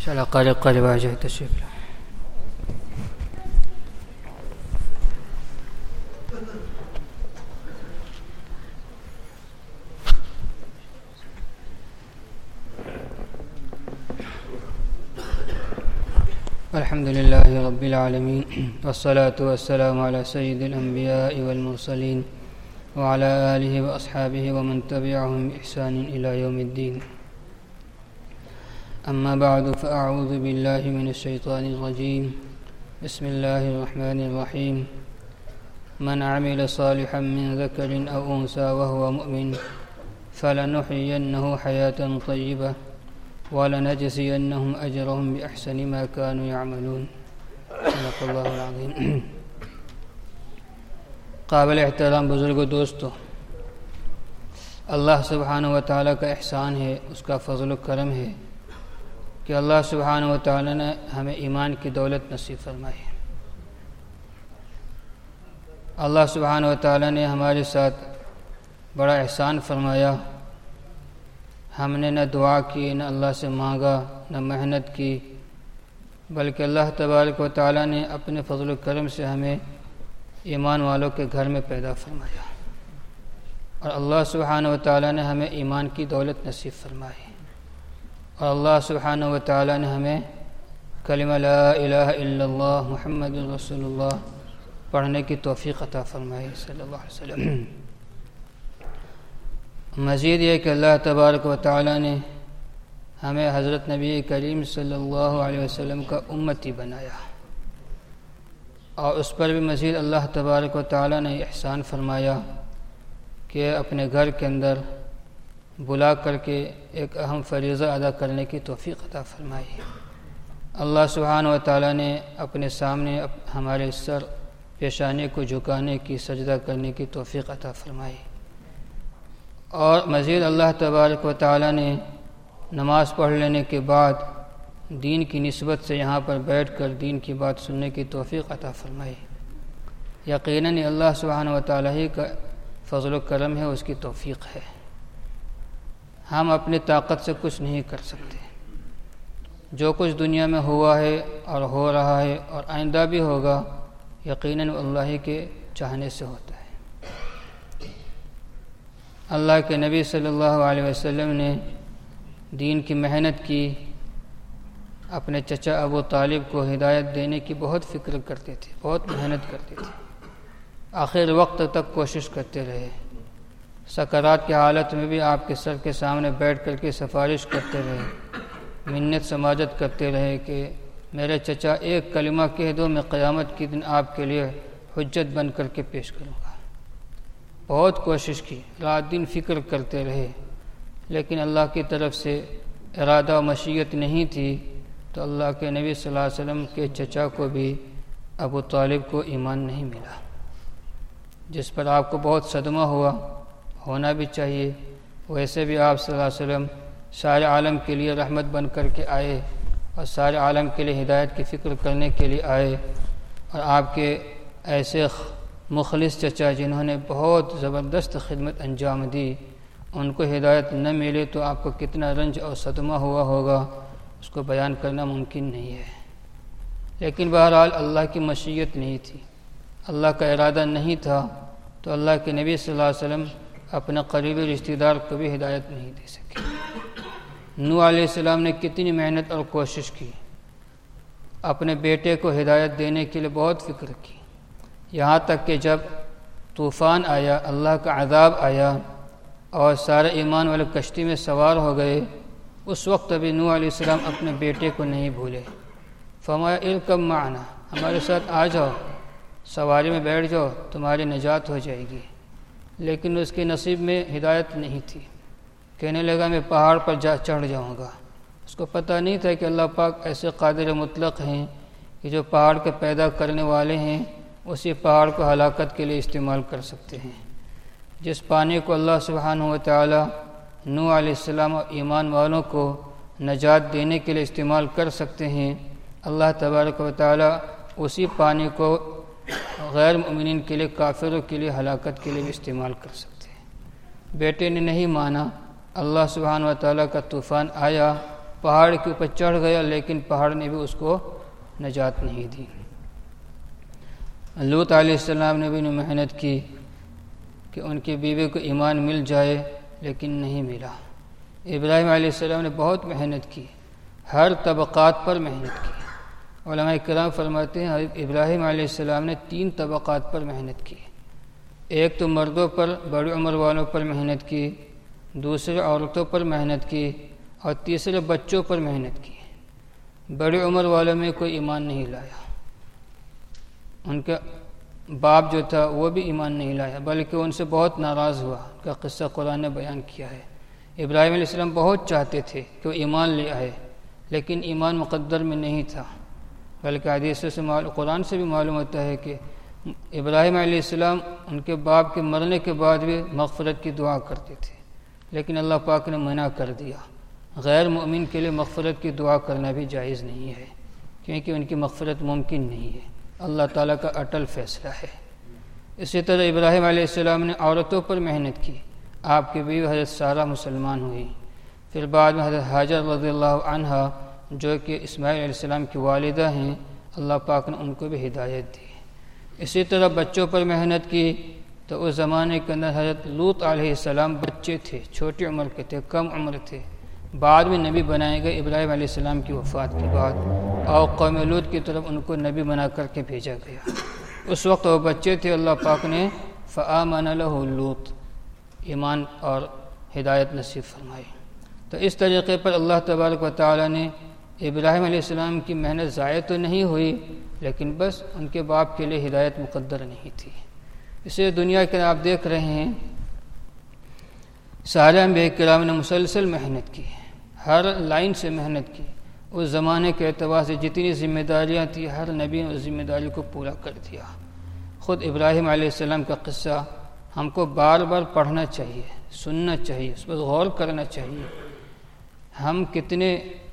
چلا قریب آ جائے تشریف لیں. الحمد للہ رب العالمین والصلاة والسلام علی سید الانبیاء والمرسلین وعلى آلہ واصحابہ ومن تبعهم بإحسان إلى یوم الدین. اما بعد فاعوذ باللہ من الشیطان الرجیم. بسم اللہ الرحمن الرحیم. من عمل صالحا من ذکر او انثى وهو مؤمن فلنحيينه حیاة طیبة وَلَنَجْزِيَنَّهُمْ أَجْرَهُمْ بِأَحْسَنِ مَا كَانُوا يَعْمَلُونَ. صدق اللہ العظیم. قابل احترام بزرگ و دوستو، اللہ سبحانہ و تعالیٰ کا احسان ہے، اس کا فضل و کرم ہے کہ اللہ سبحانہ و تعالیٰ نے ہمیں ایمان کی دولت نصیب فرمائی. اللہ سبحانہ و تعالیٰ نے ہمارے ساتھ بڑا احسان فرمایا. ہم نے نہ دعا کی، نہ اللہ سے مانگا، نہ محنت کی، بلکہ اللہ تبارک و تعالیٰ نے اپنے فضل و کرم سے ہمیں ایمان والوں کے گھر میں پیدا فرمایا، اور اللہ سبحانہ و تعالیٰ نے ہمیں ایمان کی دولت نصیب فرمائی، اور اللہ سبحانہ و تعالیٰ نے ہمیں کلمہ لا الہ الا اللہ محمد رسول اللہ پڑھنے کی توفیق عطا فرمائی صلی اللہ علیہ وسلم. مزید یہ کہ اللہ تبارک و تعالیٰ نے ہمیں حضرت نبی کریم صلی اللہ علیہ وسلم کا امتی بنایا، اور اس پر بھی مزید اللہ تبارک و تعالیٰ نے احسان فرمایا کہ اپنے گھر کے اندر بلا کر کے ایک اہم فریضہ ادا کرنے کی توفیق عطا فرمائی. اللہ سبحانہ و تعالیٰ نے اپنے سامنے ہمارے سر پیشانی کو جھکانے کی، سجدہ کرنے کی توفیق عطا فرمائی، اور مزید اللہ تبارک و تعالیٰ نے نماز پڑھ لینے کے بعد دین کی نسبت سے یہاں پر بیٹھ کر دین کی بات سننے کی توفیق عطا فرمائی. یقیناً اللہ سبحانہ و تعالیٰ ہی کا فضل و کرم ہے، اس کی توفیق ہے. ہم اپنی طاقت سے کچھ نہیں کر سکتے. جو کچھ دنیا میں ہوا ہے اور ہو رہا ہے اور آئندہ بھی ہوگا، یقیناً اللہ ہی کے چاہنے سے ہوتا ہے. اللہ کے نبی صلی اللہ علیہ وسلم نے دین کی محنت کی، اپنے چچا ابو طالب کو ہدایت دینے کی بہت فکر کرتے تھے، بہت محنت کرتے تھے، آخر وقت تک کوشش کرتے رہے. سکرات کی حالت میں بھی آپ کے سر کے سامنے بیٹھ کر کے سفارش کرتے رہے، منت سماجت کرتے رہے کہ میرے چچا ایک کلمہ کہہ دو، میں قیامت کے دن آپ کے لیے حجت بن کر کے پیش کروں گا. بہت کوشش کی، رات دن فکر کرتے رہے، لیکن اللہ کی طرف سے ارادہ و مشیت نہیں تھی، تو اللہ کے نبی صلی اللہ علیہ وسلم کے چچا کو بھی ابو طالب کو ایمان نہیں ملا، جس پر آپ کو بہت صدمہ ہوا. ہونا بھی چاہیے. ویسے بھی آپ صلی اللہ علیہ وسلم سارے عالم کے لیے رحمت بن کر کے آئے، اور سارے عالم کے لیے ہدایت کی فکر کرنے کے لیے آئے، اور آپ کے ایسے مخلص چچا جنہوں نے بہت زبردست خدمت انجام دی، ان کو ہدایت نہ ملے تو آپ کو کتنا رنج اور صدمہ ہوا ہوگا، اس کو بیان کرنا ممکن نہیں ہے. لیکن بہرحال اللہ کی مشیت نہیں تھی، اللہ کا ارادہ نہیں تھا، تو اللہ کے نبی صلی اللہ علیہ وسلم اپنے قریبی رشتہ دار کو بھی ہدایت نہیں دے سکے. نوح علیہ السلام نے کتنی محنت اور کوشش کی، اپنے بیٹے کو ہدایت دینے کے لیے بہت فکر کی، یہاں تک کہ جب طوفان آیا، اللہ کا عذاب آیا اور سارے ایمان والے کشتی میں سوار ہو گئے، اس وقت بھی نوح علیہ السلام اپنے بیٹے کو نہیں بھولے. فرمایا ارکب معنا، ہمارے ساتھ آ جاؤ، سواری میں بیٹھ جاؤ، تمہاری نجات ہو جائے گی. لیکن اس کے نصیب میں ہدایت نہیں تھی. کہنے لگا میں پہاڑ پر چڑھ جاؤں گا. اس کو پتہ نہیں تھا کہ اللہ پاک ایسے قادر مطلق ہیں کہ جو پہاڑ کے پیدا کرنے والے ہیں اسی پہاڑ کو ہلاکت کے لیے استعمال کر سکتے ہیں. جس پانی کو اللہ سبحانہ و تعالی نوح علیہ السلام اور ایمان والوں کو نجات دینے کے لیے استعمال کر سکتے ہیں، اللہ تبارک و تعالی اسی پانی کو غیر مؤمنین کے لیے، کافروں کے لیے ہلاکت کے لیے بھی استعمال کر سکتے ہیں. بیٹے نے نہیں مانا، اللہ سبحانہ و تعالیٰ کا طوفان آیا پہاڑ کے اوپر چڑھ گیا، لیکن پہاڑ نے بھی اس کو نجات نہیں دی۔ لوط علیہ السلام نے بھی محنت کی کہ ان کی بیوی کو ایمان مل جائے، لیکن نہیں ملا۔ ابراہیم علیہ السلام نے بہت محنت کی، ہر طبقات پر محنت کی۔ علماء کرام فرماتے ہیں حضرت ابراہیم علیہ السلام نے 3 طبقات پر محنت کی۔ ایک تو مردوں پر، بڑی عمر والوں پر محنت کی، دوسرے عورتوں پر محنت کی، اور تیسرے بچوں پر محنت کی۔ بڑی عمر والوں میں کوئی ایمان نہیں لایا، ان کا باپ جو تھا وہ بھی ایمان نہیں لایا، بلکہ ان سے بہت ناراض ہوا۔ ان کا قصہ قرآن نے بیان کیا ہے۔ ابراہیم علیہ السلام بہت چاہتے تھے کہ وہ ایمان لے آئے، لیکن ایمان مقدر میں نہیں تھا، بلکہ حدیث سے قرآن سے بھی معلوم ہوتا ہے کہ ابراہیم علیہ السلام ان کے باپ کے مرنے کے بعد بھی مغفرت کی دعا کرتے تھے، لیکن اللہ پاک نے منع کر دیا۔ غیر مؤمن کے لیے مغفرت کی دعا کرنا بھی جائز نہیں ہے، کیونکہ ان کی مغفرت ممکن نہیں ہے، اللہ تعالیٰ کا اٹل فیصلہ ہے۔ اسی طرح ابراہیم علیہ السلام نے عورتوں پر محنت کی۔ آپ کی بیوی حضرت سارہ مسلمان ہوئی، پھر بعد میں حضرت ہاجر رضی اللہ عنہا جو کہ اسماعیل علیہ السلام کی والدہ ہیں، اللہ پاک نے ان کو بھی ہدایت دی۔ اسی طرح بچوں پر محنت کی تو اس زمانے کے اندر حضرت لوط علیہ السلام بچے تھے، چھوٹی عمر کے تھے، کم عمر تھے، بعد میں نبی بنائے گئے ابراہیم علیہ السلام کی وفات کے بعد، اور قوم لوط کی طرف ان کو نبی بنا کر کے بھیجا گیا۔ اس وقت وہ بچے تھے، اللہ پاک نے فآمن لہ لوط، ایمان اور ہدایت نصیب فرمائی۔ تو اس طریقے پر اللہ تبارک و تعالیٰ نے ابراہیم علیہ السلام کی محنت ضائع تو نہیں ہوئی، لیکن بس ان کے باپ کے لیے ہدایت مقدر نہیں تھی۔ اسے دنیا کے آپ دیکھ رہے ہیں سارے انبیاء کرام نے مسلسل محنت کی، ہر لائن سے محنت کی۔ اس زمانے کے اعتبار سے جتنی ذمہ داریاں تھیں، ہر نبی نے اس ذمہ داری کو پورا کر دیا۔ خود ابراہیم علیہ السلام کا قصہ ہم کو بار بار پڑھنا چاہیے، سننا چاہیے، اس پر غور کرنا چاہیے۔ ہم کتنے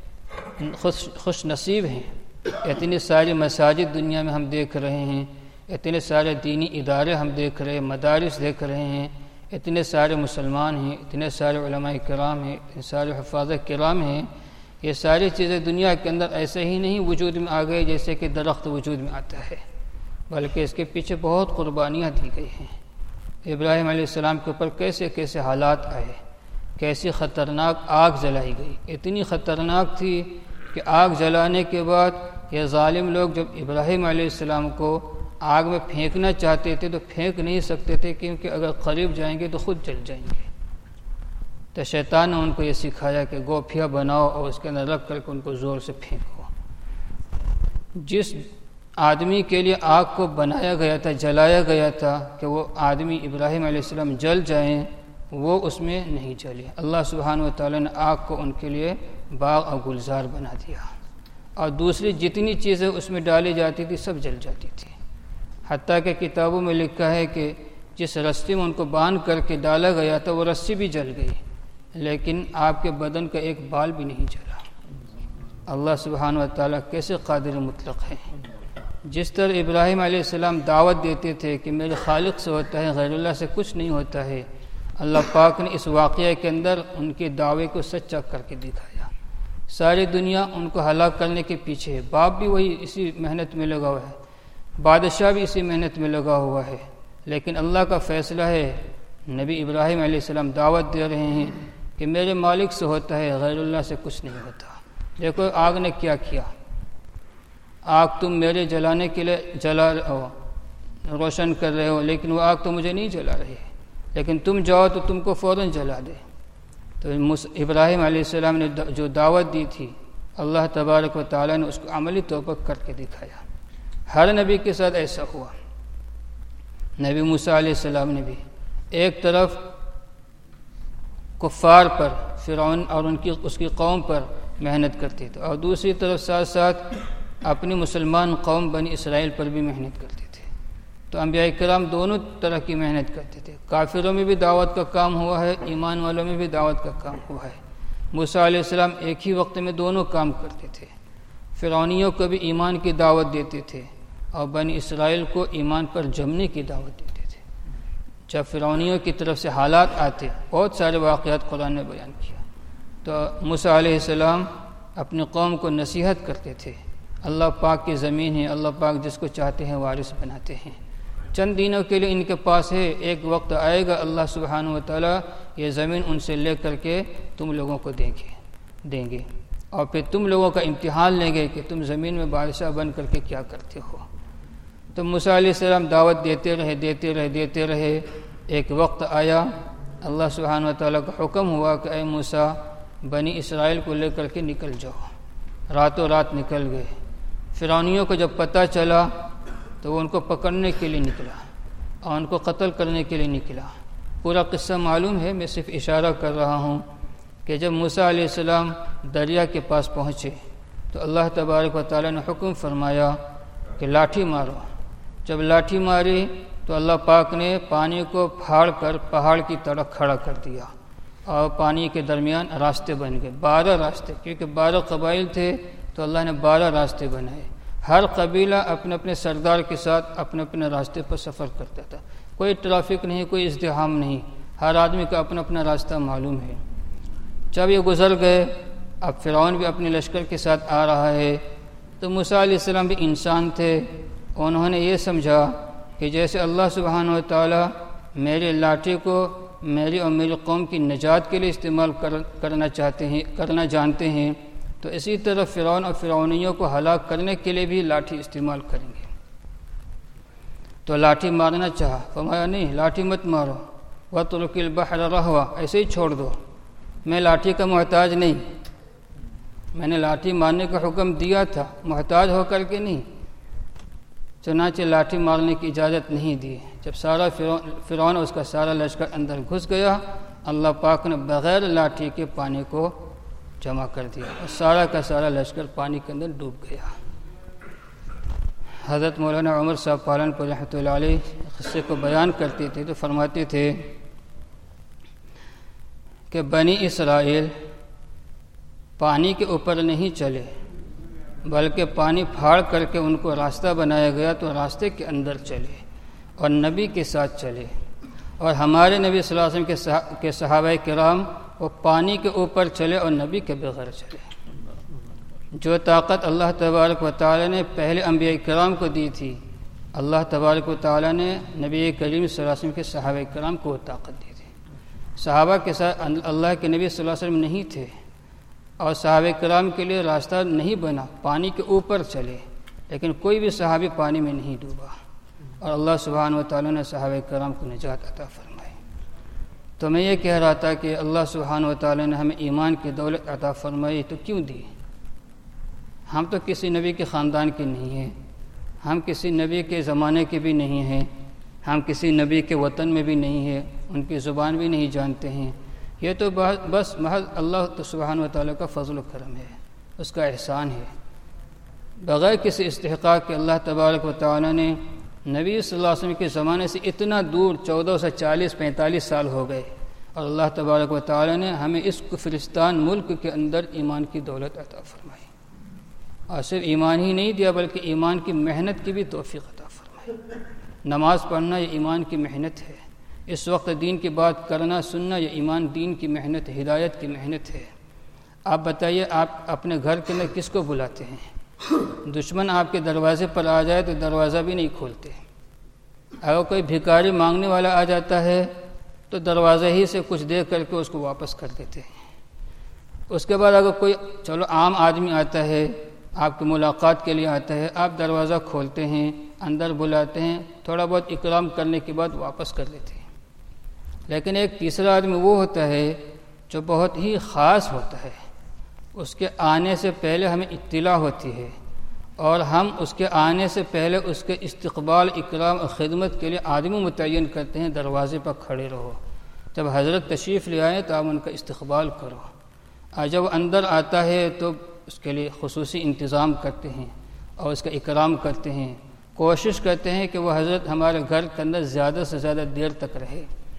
خوش نصیب ہیں، اتنے سارے مساجد دنیا میں ہم دیکھ رہے ہیں، اتنے سارے دینی ادارے ہم دیکھ رہے ہیں، مدارس دیکھ رہے ہیں، اتنے سارے مسلمان ہیں، اتنے سارے علماء کرام ہیں، اتنے سارے حفاظ کرام ہیں۔ یہ ساری چیزیں دنیا کے اندر ایسے ہی نہیں وجود میں آ گئی جیسے کہ درخت وجود میں آتا ہے، بلکہ اس کے پیچھے بہت قربانیاں دی گئی ہیں۔ ابراہیم علیہ السلام کے اوپر کیسے کیسے حالات آئے، کیسی خطرناک آگ جلائی گئی، اتنی خطرناک تھی کہ آگ جلانے کے بعد یہ ظالم لوگ جب ابراہیم علیہ السلام کو آگ میں پھینکنا چاہتے تھے تو پھینک نہیں سکتے تھے، کیونکہ اگر قریب جائیں گے تو خود جل جائیں گے۔ تو شیطان نے ان کو یہ سکھایا کہ گوپھیا بناؤ اور اس کے اندر رکھ کر کے ان کو زور سے پھینکو۔ جس آدمی کے لیے آگ کو بنایا گیا تھا، جلایا گیا تھا کہ وہ آدمی ابراہیم علیہ السلام جل جائیں، وہ اس میں نہیں جلے۔ اللہ سبحانہ و تعالیٰ نے آگ کو ان کے لیے باغ اور گلزار بنا دیا، اور دوسری جتنی چیزیں اس میں ڈالی جاتی تھی سب جل جاتی تھی۔ حتیٰ کہ کتابوں میں لکھا ہے کہ جس رسی میں ان کو باندھ کر کے ڈالا گیا تھا وہ رسی بھی جل گئی، لیکن آپ کے بدن کا ایک بال بھی نہیں جلا۔ اللہ سبحانہ و تعالیٰ کیسے قادر مطلق ہے۔ جس طرح ابراہیم علیہ السلام دعوت دیتے تھے کہ میرے خالق سے ہوتا ہے، غیر اللہ سے کچھ نہیں ہوتا ہے، اللہ پاک نے اس واقعے کے اندر ان کے دعوے کو سچا کر کے دکھایا۔ ساری دنیا ان کو ہلاک کرنے کے پیچھے ہے، باپ بھی وہی اسی محنت میں لگا ہوا ہے، بادشاہ بھی اسی محنت میں لگا ہوا ہے، لیکن اللہ کا فیصلہ ہے۔ نبی ابراہیم علیہ السلام دعوت دے رہے ہیں کہ میرے مالک سے ہوتا ہے، غیر اللہ سے کچھ نہیں ہوتا۔ دیکھو آگ نے کیا کیا، آگ تم میرے جلانے کے لیے جلا روشن کر رہے ہو، لیکن وہ آگ تو مجھے نہیں جلا رہی ہے، لیکن تم جاؤ تو تم کو فوراً جلا دے۔ تو ابراہیم علیہ السلام نے جو دعوت دی تھی، اللہ تبارک و تعالیٰ نے اس کو عملی طور پر کر کے دکھایا۔ ہر نبی کے ساتھ ایسا ہوا۔ نبی موسیٰ علیہ السلام نے بھی ایک طرف کفار پر، فرعون اور اس کی قوم پر محنت کرتے تھے، اور دوسری طرف ساتھ ساتھ اپنی مسلمان قوم بنی اسرائیل پر بھی محنت کرتے تھے۔ تو انبیاء کرام دونوں طرح کی محنت کرتے تھے، کافروں میں بھی دعوت کا کام ہوا ہے، ایمان والوں میں بھی دعوت کا کام ہوا ہے۔ موسیٰ علیہ السلام ایک ہی وقت میں دونوں کام کرتے تھے، فرعونیوں کو بھی ایمان کی دعوت دیتے تھے اور بنی اسرائیل کو ایمان پر جمنے کی دعوت دیتے تھے۔ جب فرعونیوں کی طرف سے حالات آتے، بہت سارے واقعات قرآن نے بیان کیا، تو موسیٰ علیہ السلام اپنی قوم کو نصیحت کرتے تھے۔ اللہ پاک کی زمین ہے، اللہ پاک جس کو چاہتے ہیں وارث بناتے ہیں، چند دنوں کے لیے ان کے پاس ہے، ایک وقت آئے گا اللہ سبحانہ و تعالیٰ یہ زمین ان سے لے کر کے تم لوگوں کو دیں گے، اور پھر تم لوگوں کا امتحان لیں گے کہ تم زمین میں بادشاہ بن کر کے کیا کرتے ہو۔ تو موسیٰ علیہ السلام دعوت دیتے رہے۔ ایک وقت آیا، اللہ سبحانہ و تعالیٰ کا حکم ہوا کہ اے موسیٰ بنی اسرائیل کو لے کر کے نکل جاؤ۔ راتوں رات نکل گئے۔ فرعونیوں کو جب پتہ چلا تو وہ ان کو پکڑنے کے لیے نکلا اور ان کو قتل کرنے کے لیے نکلا۔ پورا قصہ معلوم ہے، میں صرف اشارہ کر رہا ہوں کہ جب موسیٰ علیہ السلام دریا کے پاس پہنچے تو اللہ تبارک و تعالیٰ نے حکم فرمایا کہ لاٹھی مارو۔ جب لاٹھی ماری تو اللہ پاک نے پانی کو پھاڑ کر پہاڑ کی طرح کھڑا کر دیا اور پانی کے درمیان راستے بن گئے، 12 راستے، کیونکہ 12 قبائل تھے تو اللہ نے 12 راستے بنائے۔ ہر قبیلہ اپنے اپنے سردار کے ساتھ اپنے اپنے راستے پر سفر کرتا تھا، کوئی ٹریفک نہیں، کوئی ازدحام نہیں، ہر آدمی کا اپنا اپنا راستہ معلوم ہے۔ جب یہ گزر گئے، اب فرعون بھی اپنے لشکر کے ساتھ آ رہا ہے، تو موسیٰ علیہ السلام بھی انسان تھے، انہوں نے یہ سمجھا کہ جیسے اللہ سبحانہ و تعالیٰ میری لاٹھی کو میری اور میری قوم کی نجات کے لیے استعمال کرنا جانتے ہیں، تو اسی طرح فرعون اور فرعونیوں کو ہلاک کرنے کے لیے بھی لاٹھی استعمال کریں گے۔ تو لاٹھی مارنا چاہا، فرمایا نہیں، لاٹھی مت مارو، وَاتْرُكِ الْبَحْرَ رَهْوًا، ایسے ہی چھوڑ دو، میں لاٹھی کا محتاج نہیں، میں نے لاٹھی مارنے کا حکم دیا تھا، محتاج ہو کر کے نہیں۔ چنانچہ لاٹھی مارنے کی اجازت نہیں دی۔ جب سارا فرعون اور اس کا سارا لشکر اندر گھس گیا، اللہ پاک نے بغیر لاٹھی کے پانی کو جمع کر دیا اور سارا کا سارا لشکر پانی کے اندر ڈوب گیا۔ حضرت مولانا عمر صاحب پالن پور رحمۃ اللہ علیہ قصے کو بیان کرتے تھے تو فرماتے تھے کہ بنی اسرائیل پانی کے اوپر نہیں چلے، بلکہ پانی پھاڑ کر کے ان کو راستہ بنایا گیا تو راستے کے اندر چلے اور نبی کے ساتھ چلے۔ اور ہمارے نبی صلی اللہ علیہ وسلم کے صحابہ کرام وہ پانی کے اوپر چلے اور نبی کے بغیر چلے۔ جو طاقت اللہ تبارک و تعالی نے پہلے انبیاء کرام کو دی تھی، اللہ تبارک و تعالی نے نبی کریم صلی اللہ علیہ وسلم کے صحابہ کرام کو وہ طاقت دی تھی۔ صحابہ کے ساتھ اللہ کے نبی صلی اللہ علیہ وسلم نہیں تھے اور صحابہ کرام کے لیے راستہ نہیں بنا، پانی کے اوپر چلے، لیکن کوئی بھی صحابی پانی میں نہیں ڈوبا، اور اللہ سبحانہ و تعالیٰ نے صحابہ کرام کو نجات عطا فرمائی۔ تو میں یہ کہہ رہا تھا کہ اللہ سبحانہ و تعالیٰ نے ہمیں ایمان کی دولت عطا فرمائی تو کیوں دی؟ ہم تو کسی نبی کے خاندان کے نہیں ہیں، ہم کسی نبی کے زمانے کے بھی نہیں ہیں، ہم کسی نبی کے وطن میں بھی نہیں ہیں، ان کی زبان بھی نہیں جانتے ہیں۔ یہ تو بس محض اللہ سبحانہ و تعالیٰ کا فضل و کرم ہے، اس کا احسان ہے۔ بغیر کسی استحقاق کے اللہ تبارک و تعالیٰ نے نبی صلی اللہ علیہ وسلم کے زمانے سے اتنا دور 1440-45 سال ہو گئے، اور اللہ تبارک و تعالیٰ نے ہمیں اس کفرستان ملک کے اندر ایمان کی دولت عطا فرمائی، اور صرف ایمان ہی نہیں دیا بلکہ ایمان کی محنت کی بھی توفیق عطا فرمائی۔ نماز پڑھنا یہ ایمان کی محنت ہے، اس وقت دین کی بات کرنا سننا یہ ایمان دین کی محنت ہدایت کی محنت ہے۔ آپ بتائیے، آپ اپنے گھر کے اندر کس کو بلاتے ہیں؟ دشمن آپ کے دروازے پر آ جائے تو دروازہ بھی نہیں کھولتے، اگر کوئی بھکاری مانگنے والا آ جاتا ہے تو دروازہ ہی سے کچھ دے کر کے اس کو واپس کر دیتے ہیں۔ اس کے بعد اگر کوئی چلو عام آدمی آتا ہے، آپ کی ملاقات کے لیے آتا ہے، آپ دروازہ کھولتے ہیں، اندر بلاتے ہیں، تھوڑا بہت اکرام کرنے کے بعد واپس کر دیتے ہیں۔ لیکن ایک تیسرا آدمی وہ ہوتا ہے جو بہت ہی خاص ہوتا ہے، اس کے آنے سے پہلے ہمیں اطلاع ہوتی ہے، اور ہم اس کے آنے سے پہلے اس کے استقبال اکرام اور خدمت کے لیے آدمی متعین کرتے ہیں، دروازے پر کھڑے رہو، جب حضرت تشریف لے آئیں تو آپ ان کا استقبال کرو، اور جب اندر آتا ہے تو اس کے لیے خصوصی انتظام کرتے ہیں اور اس کا اکرام کرتے ہیں، کوشش کرتے ہیں کہ وہ حضرت ہمارے گھر کے اندر زیادہ سے زیادہ دیر تک رہے۔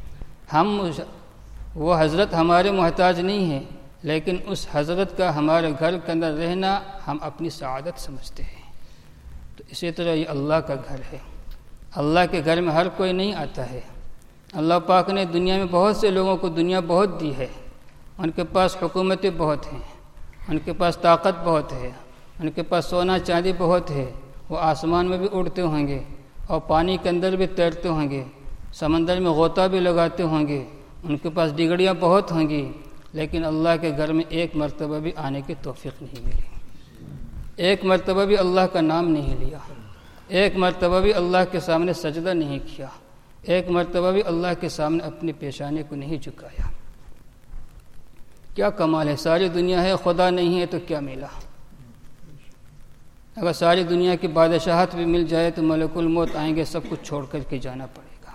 وہ حضرت ہمارے محتاج نہیں ہیں، لیکن اس حضرت کا ہمارے گھر کے اندر رہنا ہم اپنی سعادت سمجھتے ہیں۔ تو اسی طرح یہ اللہ کا گھر ہے، اللہ کے گھر میں ہر کوئی نہیں آتا ہے۔ اللہ پاک نے دنیا میں بہت سے لوگوں کو دنیا بہت دی ہے، ان کے پاس حکومتیں بہت ہیں، ان کے پاس طاقت بہت ہے، ان کے پاس سونا چاندی بہت ہے، وہ آسمان میں بھی اڑتے ہوں گے اور پانی کے اندر بھی تیرتے ہوں گے، سمندر میں غوطہ بھی لگاتے ہوں گے، ان کے پاس ڈگڑیاں بہت ہوں گی، لیکن اللہ کے گھر میں ایک مرتبہ بھی آنے کی توفیق نہیں ملی، ایک مرتبہ بھی اللہ کا نام نہیں لیا، ایک مرتبہ بھی اللہ کے سامنے سجدہ نہیں کیا، ایک مرتبہ بھی اللہ کے سامنے اپنی پیشانی کو نہیں جھکایا۔ کیا کمال ہے، ساری دنیا ہے، خدا نہیں ہے تو کیا ملا؟ اگر ساری دنیا کی بادشاہت بھی مل جائے تو ملک الموت آئیں گے، سب کچھ چھوڑ کر کے جانا پڑے گا۔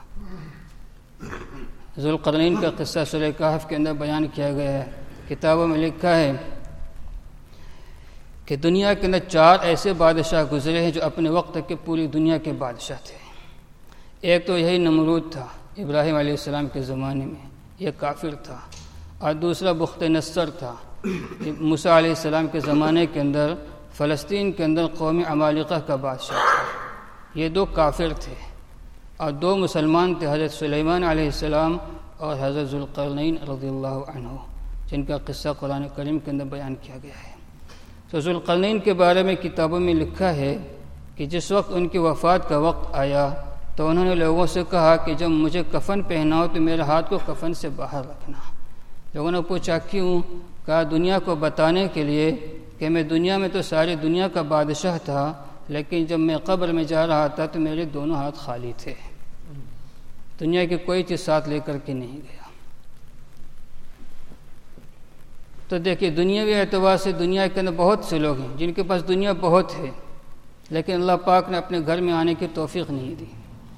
ذوالقرنین کا قصہ سورہ کہف کے اندر بیان کیا گیا ہے، کتابوں میں لکھا ہے کہ دنیا کے اندر 4 ایسے بادشاہ گزرے ہیں جو اپنے وقت کے پوری دنیا کے بادشاہ تھے۔ ایک تو یہی نمرود تھا ابراہیم علیہ السلام کے زمانے میں، یہ کافر تھا، اور دوسرا بخت نصر تھا، موسیٰ علیہ السلام کے زمانے کے اندر فلسطین کے اندر قوم عمالقہ کا بادشاہ تھا، یہ 2 کافر تھے، اور 2 مسلمان تھے، حضرت سلیمان علیہ السلام اور حضرت ذوالقرنین رضی اللہ عنہ، جن کا قصہ قرآن کریم کے اندر بیان کیا گیا ہے۔ تو ذوالقرنین کے بارے میں کتابوں میں لکھا ہے کہ جس وقت ان کی وفات کا وقت آیا تو انہوں نے لوگوں سے کہا کہ جب مجھے کفن پہناؤ تو میرے ہاتھ کو کفن سے باہر رکھنا۔ لوگوں نے پوچھا کیوں؟ کہا دنیا کو بتانے کے لیے کہ میں دنیا میں تو ساری دنیا کا بادشاہ تھا، لیکن جب میں قبر میں جا رہا تھا تو میرے دونوں ہاتھ خالی تھے، دنیا کی کوئی چیز ساتھ لے کر کے نہیں گیا۔ تو دیکھیے دنیاوی اعتبار سے دنیا کے اندر بہت سے لوگ ہیں جن کے پاس دنیا بہت ہے، لیکن اللہ پاک نے اپنے گھر میں آنے کی توفیق نہیں دی۔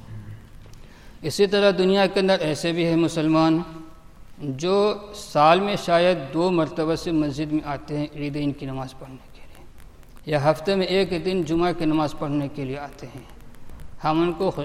اسی طرح دنیا کے اندر ایسے بھی ہیں مسلمان جو سال میں شاید 2 مرتبہ سے مسجد میں آتے ہیں عیدین کی نماز پڑھنے کے لیے، یا ہفتے میں 1 دن جمعہ کی نماز پڑھنے کے لیے آتے ہیں۔ ہم ان کو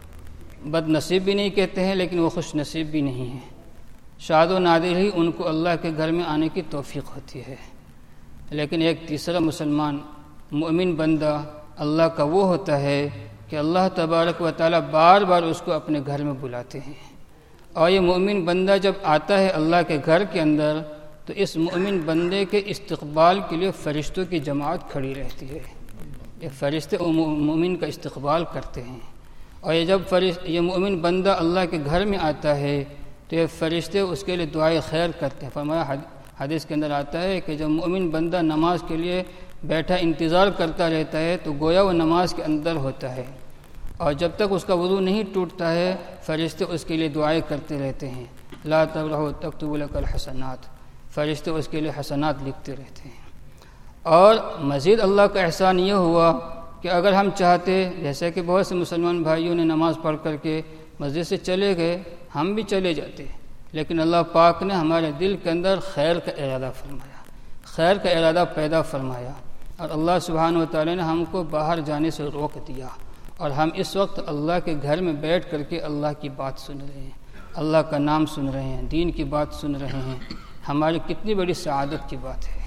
بد نصیب بھی نہیں کہتے ہیں، لیکن وہ خوش نصیب بھی نہیں ہیں، شاد و نادر ہی ان کو اللہ کے گھر میں آنے کی توفیق ہوتی ہے۔ لیکن ایک تیسرا مسلمان مومن بندہ اللہ کا وہ ہوتا ہے کہ اللہ تبارک و تعالیٰ بار بار اس کو اپنے گھر میں بلاتے ہیں، اور یہ مومن بندہ جب آتا ہے اللہ کے گھر کے اندر تو اس مومن بندے کے استقبال کے لیے فرشتوں کی جماعت کھڑی رہتی ہے، یہ فرشتے مومن کا استقبال کرتے ہیں، اور یہ جب یہ مومن بندہ اللہ کے گھر میں آتا ہے تو یہ فرشتے اس کے لیے دعائے خیر کرتے ہیں۔ فرمایا حدیث کے اندر آتا ہے کہ جب مومن بندہ نماز کے لیے بیٹھا انتظار کرتا رہتا ہے تو گویا وہ نماز کے اندر ہوتا ہے، اور جب تک اس کا وضو نہیں ٹوٹتا ہے فرشتے اس کے لیے دعائیں کرتے رہتے ہیں، لا تبرحوا تکتب لک الحسنات، فرشتے اس کے لیے حسنات لکھتے رہتے ہیں۔ اور مزید اللہ کا احسان یہ ہوا کہ اگر ہم چاہتے، جیسے کہ بہت سے مسلمان بھائیوں نے نماز پڑھ کر کے مسجد سے چلے گئے، ہم بھی چلے جاتے، لیکن اللہ پاک نے ہمارے دل کے اندر خیر کا ارادہ فرمایا، خیر کا ارادہ پیدا فرمایا، اور اللہ سبحانہ و تعالی نے ہم کو باہر جانے سے روک دیا، اور ہم اس وقت اللہ کے گھر میں بیٹھ کر کے اللہ کی بات سن رہے ہیں، اللہ کا نام سن رہے ہیں، دین کی بات سن رہے ہیں۔ ہماری کتنی بڑی سعادت کی بات ہے۔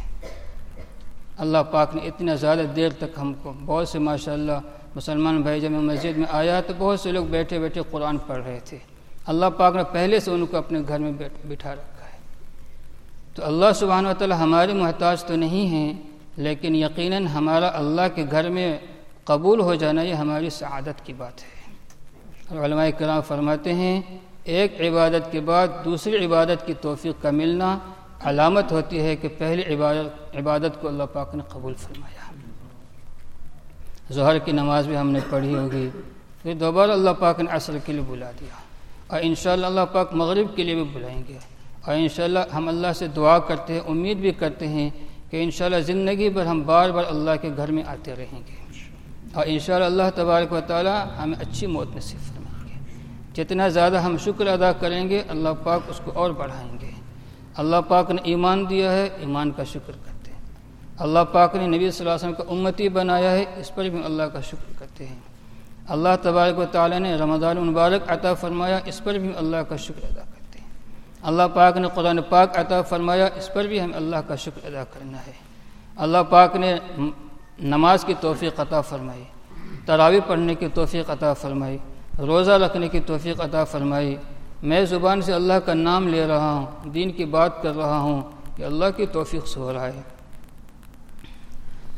اللہ پاک نے اتنا زیادہ دیر تک ہم کو، بہت سے ماشاءاللہ مسلمان بھائی جب میں مسجد میں آیا تو بہت سے لوگ بیٹھے بیٹھے قرآن پڑھ رہے تھے، اللہ پاک نے پہلے سے ان کو اپنے گھر میں بٹھا رکھا ہے۔ تو اللہ سبحانہ و تعالی ہمارے محتاج تو نہیں ہیں، لیکن یقیناً ہمارا اللہ کے گھر میں قبول ہو جانا یہ ہماری سعادت کی بات ہے۔ اور علماء کرام فرماتے ہیں ایک عبادت کے بعد دوسری عبادت کی توفیق کا ملنا علامت ہوتی ہے کہ پہلی عبادت کو اللہ پاک نے قبول فرمایا۔ ظہر کی نماز بھی ہم نے پڑھی ہوگی، پھر دوبارہ اللہ پاک نے عصر کے لیے بلا دیا، اور انشاءاللہ اللہ پاک مغرب کے لیے بھی بلائیں گے، اور انشاءاللہ ہم اللہ سے دعا کرتے ہیں، امید بھی کرتے ہیں کہ انشاءاللہ زندگی بھر ہم بار بار اللہ کے گھر میں آتے رہیں گے، اور انشاءاللہ اللہ تبارک و تعالی ہمیں اچھی موت نصیب فرمائیں گے۔ جتنا زیادہ ہم شکر ادا کریں گے اللہ پاک اس کو اور بڑھائیں گے۔ اللہ پاک نے ایمان دیا ہے، ایمان کا شکر کرتے ہیں۔ اللہ پاک نے نبی صلی اللہ علیہ وسلم کو امتی بنایا ہے، اس پر بھی اللہ کا شکر کرتے ہیں۔ اللہ تبارک و تعالی نے رمضان المبارک عطا فرمایا، اس پر بھی اللہ کا شکر ادا کرتے ہیں۔ اللہ پاک نے قرآن پاک عطا فرمایا، اس پر بھی ہمیں اللہ کا شکر ادا کرنا ہے۔ اللہ پاک نے نماز کی توفیق عطا فرمائی، تراویح پڑھنے کی توفیق عطا فرمائی، روزہ رکھنے کی توفیق عطا فرمائی۔ میں زبان سے اللہ کا نام لے رہا ہوں، دین کی بات کر رہا ہوں، یہ اللہ کی توفیق سے ہو رہا ہے۔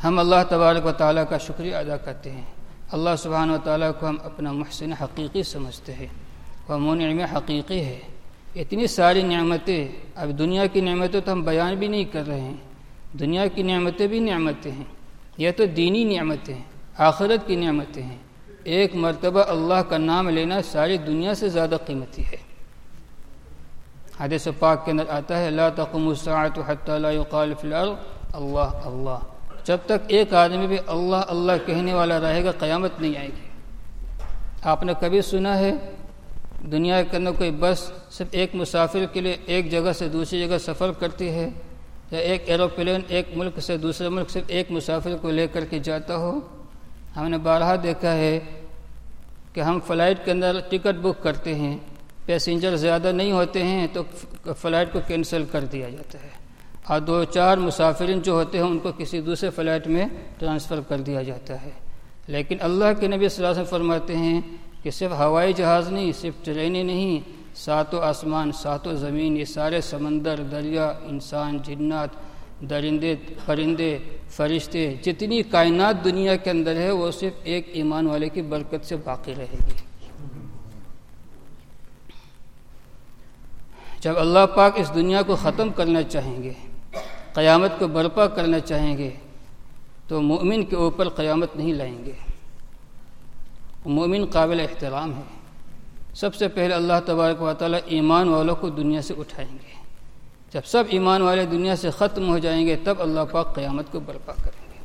ہم اللہ تبارک و تعالیٰ کا شکریہ ادا کرتے ہیں. اللہ سبحانہ و تعالیٰ کو ہم اپنا محسن حقیقی سمجھتے ہیں، وہ منعم حقیقی ہے. اتنی ساری نعمتیں، اب دنیا کی نعمتیں تو ہم بیان بھی نہیں کر رہے ہیں، دنیا کی نعمتیں بھی نعمتیں ہیں، یہ تو دینی نعمتیں ہیں، آخرت کی نعمتیں ہیں. ایک مرتبہ اللہ کا نام لینا ساری دنیا سے زیادہ قیمتی ہے. حدیث پاک کے اندر آتا ہے لا تقوم الساعة حتى لا يقال في الارض اللہ اللہ. جب تک ایک آدمی بھی اللہ اللہ کہنے والا رہے گا قیامت نہیں آئے گی. آپ نے کبھی سنا ہے دنیا کے اندر کوئی بس صرف ایک مسافر کے لیے ایک جگہ سے دوسری جگہ سفر کرتی ہے، یا ایک ایروپلین ایک ملک سے دوسرے ملک صرف ایک مسافر کو لے کر کے جاتا ہو؟ ہم نے بارہا دیکھا ہے کہ ہم فلائٹ کے اندر ٹکٹ بک کرتے ہیں، پیسنجر زیادہ نہیں ہوتے ہیں تو فلائٹ کو کینسل کر دیا جاتا ہے، اور 2-4 مسافرین جو ہوتے ہیں ان کو کسی دوسرے فلائٹ میں ٹرانسفر کر دیا جاتا ہے. لیکن اللہ کے نبی صلی اللہ علیہ وسلم فرماتے ہیں کہ صرف ہوائی جہاز نہیں، صرف ٹرینیں نہیں، 7 آسمان 7 زمین، یہ سارے سمندر، دریا، انسان، جنات، درندے، پرندے، فرشتے، جتنی کائنات دنیا کے اندر ہے وہ صرف ایک ایمان والے کی برکت سے باقی رہے گی. جب اللہ پاک اس دنیا کو ختم کرنا چاہیں گے، قیامت کو برپا کرنا چاہیں گے، تو مومن کے اوپر قیامت نہیں لائیں گے. مومن قابل احترام ہے. سب سے پہلے اللہ تبارک و تعالیٰ ایمان والوں کو دنیا سے اٹھائیں گے. جب سب ایمان والے دنیا سے ختم ہو جائیں گے تب اللہ پاک قیامت کو برپا کریں گے.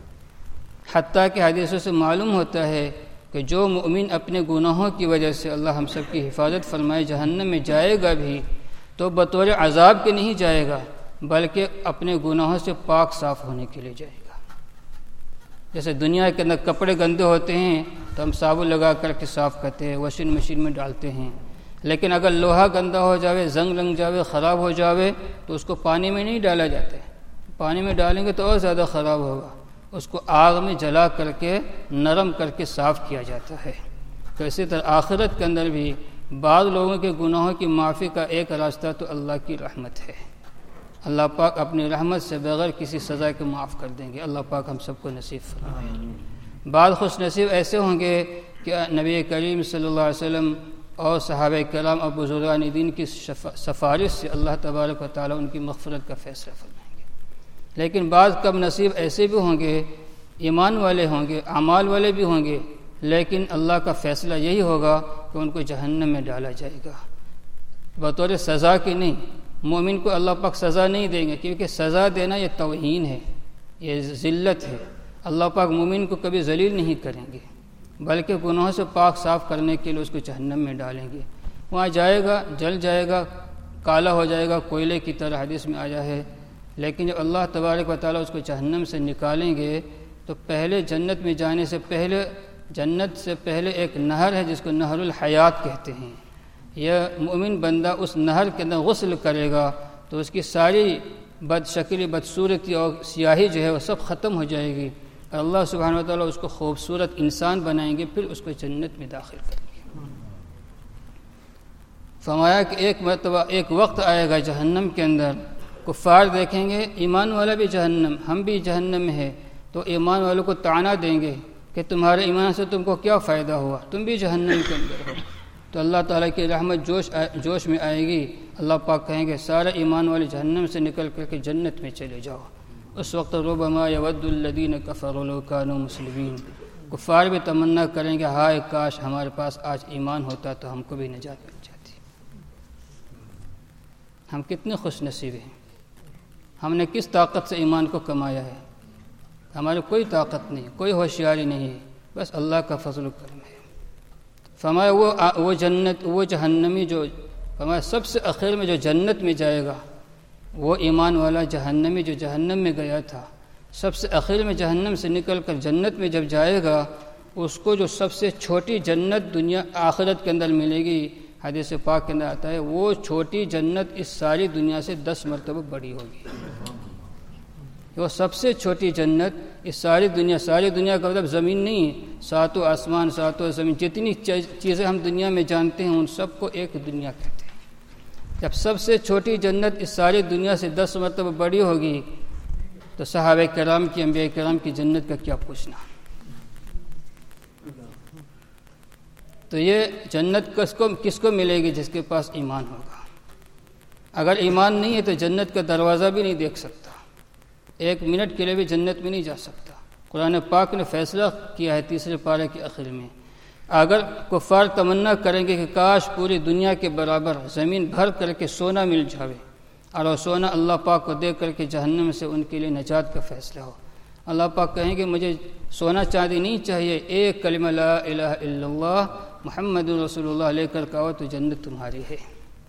حتیٰ کہ حدیثوں سے معلوم ہوتا ہے کہ جو مومن اپنے گناہوں کی وجہ سے اللہ ہم سب کی حفاظت فرمائے جہنم میں جائے گا بھی تو بطور عذاب کے نہیں جائے گا، بلکہ اپنے گناہوں سے پاک صاف ہونے کے لیے جائے گا. جیسے دنیا کے اندر کپڑے گندے ہوتے ہیں تو ہم صابن لگا کر کے صاف کرتے ہیں، واشنگ مشین میں ڈالتے ہیں. لیکن اگر لوہا گندا ہو جاوے، زنگ لگ جاوے، خراب ہو جاوے تو اس کو پانی میں نہیں ڈالا جاتا ہے. پانی میں ڈالیں گے تو اور زیادہ خراب ہوگا. اس کو آگ میں جلا کر کے نرم کر کے صاف کیا جاتا ہے. تو اسی طرح آخرت کے اندر بھی بعض لوگوں کے گناہوں کی معافی کا ایک راستہ تو اللہ کی رحمت ہے. اللہ پاک اپنی رحمت سے بغیر کسی سزا کے معاف کر دیں گے. اللہ پاک ہم سب کو نصیب فرمائے. بعض خوش نصیب ایسے ہوں گے کہ نبی کریم صلی اللہ علیہ وسلم اور صحابہ کرام اور بزرگان دین کی سفارش سے اللہ تبارک و تعالیٰ ان کی مغفرت کا فیصلہ فرمائیں گے. لیکن بعض کم نصیب ایسے بھی ہوں گے، ایمان والے ہوں گے، اعمال والے بھی ہوں گے، لیکن اللہ کا فیصلہ یہی ہوگا کہ ان کو جہنم میں ڈالا جائے گا، بطور سزا کی نہیں. مومن کو اللہ پاک سزا نہیں دیں گے، کیونکہ سزا دینا یہ توہین ہے، یہ ذلت ہے. اللہ پاک مومن کو کبھی ذلیل نہیں کریں گے، بلکہ گناہوں سے پاک صاف کرنے کے لیے اس کو جہنم میں ڈالیں گے. وہاں جائے گا، جل جائے گا، کالا ہو جائے گا، کوئلے کی طرح حدیث میں آیا ہے. لیکن جب اللہ تبارک و تعالیٰ اس کو جہنم سے نکالیں گے تو پہلے جنت میں جانے سے پہلے، جنت سے پہلے ایک نہر ہے جس کو نہر الحیات کہتے ہیں. یہ مومن بندہ اس نہر کے اندر غسل کرے گا تو اس کی ساری بد شکلی، بدصورتی اور سیاہی جو ہے وہ سب ختم ہو جائے گی، اور اللہ سبحانہ و تعالیٰ اس کو خوبصورت انسان بنائیں گے، پھر اس کو جنت میں داخل کریں گے. فرمایا کہ ایک مرتبہ ایک وقت آئے گا جہنم کے اندر، کفار دیکھیں گے ایمان والا بھی جہنم، ہم بھی جہنم میں ہے، تو ایمان والوں کو طعنہ دیں گے کہ تمہارے ایمان سے تم کو کیا فائدہ ہوا، تم بھی جہنم کے اندر ہو. تو اللہ تعالیٰ کی رحمت جوش میں آئے گی. اللہ پاک کہیں گے سارے ایمان والے جہنم سے نکل کر کے جنت میں چلے جاؤ. اس وقت ربما یود الذین کفروا لو کانوا مسلمین، کفار بھی تمنا کریں گے ہائے کاش ہمارے پاس آج ایمان ہوتا تو ہم کو بھی نجات مل جاتی. ہم کتنے خوش نصیب ہیں، ہم نے کس طاقت سے ایمان کو کمایا ہے. ہماری کوئی طاقت نہیں، کوئی ہوشیاری نہیں ہے، بس اللہ کا فضل و کرم ہے. فرمایا وہ جنت، وہ جہنمی جو فرمایا سب سے آخر میں جو جنت میں جائے گا وہ ایمان والا جہنمی جو جہنم میں گیا تھا، سب سے آخر میں جہنم سے نکل کر جنت میں جب جائے گا اس کو جو سب سے چھوٹی جنت دنیا آخرت کے اندر ملے گی، حدیث پاک کے اندر آتا ہے وہ چھوٹی جنت اس ساری دنیا سے 10 مرتبہ بڑی ہوگی. وہ سب سے چھوٹی جنت اس ساری دنیا کا مطلب زمین نہیں ہے، 7 آسمان 7 زمین، جتنی چیزیں ہم دنیا میں جانتے ہیں ان سب کو ایک دنیا کہتے ہیں. جب سب سے چھوٹی جنت اس ساری دنیا سے 10 مرتبہ بڑی ہوگی تو صحابہ کرام کی، انبیاء کرام کی جنت کا کیا پوچھنا۔ تو یہ جنت کس کو ملے گی؟ جس کے پاس ایمان ہوگا۔ اگر ایمان نہیں ہے تو جنت کا دروازہ بھی نہیں دیکھ سکتا، 1 منٹ کے لیے بھی جنت میں نہیں جا سکتا۔ قرآن پاک نے فیصلہ کیا ہے 3 پارے کے آخر میں، اگر کفار تمنا کریں گے کہ کاش پوری دنیا کے برابر زمین بھر کر کے سونا مل جاوے، اور وہ سونا اللہ پاک کو دے کر کے جہنم سے ان کے لیے نجات کا فیصلہ ہو، اللہ پاک کہیں گے مجھے سونا چاندی نہیں چاہیے، ایک کلمہ لا الہ الا اللہ محمد رسول اللہ لے کر کہو تو جنت تمہاری ہے۔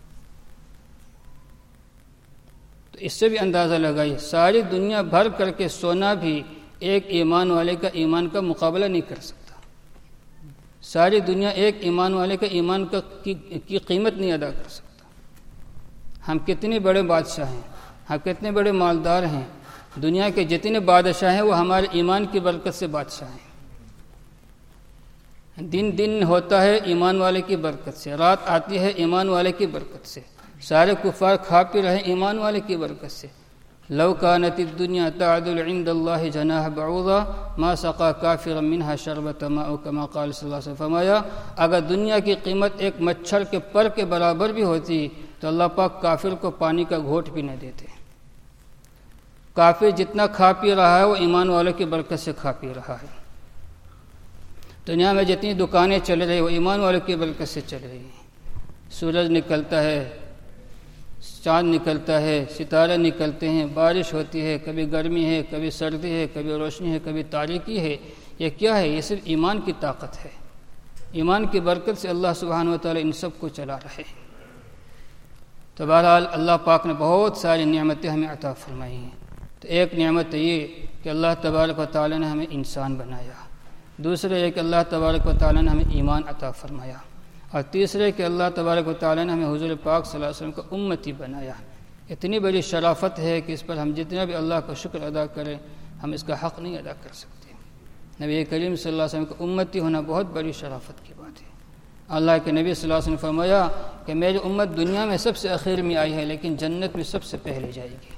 تو اس سے بھی اندازہ لگائیے، ساری دنیا بھر کر کے سونا بھی ایک ایمان والے کا ایمان کا مقابلہ نہیں کر سکتا۔ ساری دنیا ایک ایمان والے کا ایمان کی قیمت نہیں ادا کر سکتا۔ ہم کتنے بڑے بادشاہ ہیں، ہم کتنے بڑے مالدار ہیں، دنیا کے جتنے بادشاہ ہیں وہ ہمارے ایمان کی برکت سے بادشاہ ہیں۔ دن ہوتا ہے ایمان والے کی برکت سے، رات آتی ہے ایمان والے کی برکت سے، سارے کفار کھا پی رہے ایمان والے کی برکت سے۔ لو كانت الدنيا تعدل عند الله جناح بعوضة ما سقى كافرا منها شربة ماء كما قال صلی اللہ علیہ وسلم۔ فرمایا اگر دنیا کی قیمت ایک مچھر کے پر کے برابر بھی ہوتی تو اللہ پاک کافر کو پانی کا گھونٹ بھی نہ دیتے۔ کافر جتنا کھا پی رہا ہے وہ ایمان والوں کی برکت سے کھا پی رہا ہے۔ دنیا میں جتنی دکانیں چل رہی ہیں وہ ایمان والوں کی برکت سے چل رہی ہیں۔ سورج نکلتا ہے، چاند نکلتا ہے، ستارے نکلتے ہیں، بارش ہوتی ہے، کبھی گرمی ہے، کبھی سردی ہے، کبھی روشنی ہے، کبھی تاریکی ہے۔ یہ کیا ہے؟ یہ صرف ایمان کی طاقت ہے، ایمان کی برکت سے اللہ سبحانہ وتعالی ان سب کو چلا رہے ہیں۔ تو بہرحال اللہ پاک نے بہت ساری نعمتیں ہمیں عطا فرمائی ہیں۔ تو ایک نعمت یہ کہ اللہ تبارک و تعالی نے ہمیں انسان بنایا، دوسرے یہ کہ اللہ تبارک و تعالی نے ہمیں ایمان عطا فرمایا، اور تیسرے کہ اللہ تبارک و تعالی نے ہمیں حضور پاک صلی اللہ علیہ وسلم کو امتی بنایا۔ اتنی بڑی شرافت ہے کہ اس پر ہم جتنا بھی اللہ کا شکر ادا کریں ہم اس کا حق نہیں ادا کر سکتے۔ نبی کریم صلی اللہ علیہ وسلم کو امتی ہونا بہت بڑی شرافت کی بات ہے۔ اللہ کے نبی صلی اللہ علیہ وسلم نے فرمایا کہ میری امت دنیا میں سب سے اخیر میں آئی ہے لیکن جنت میں سب سے پہلے جائے گی۔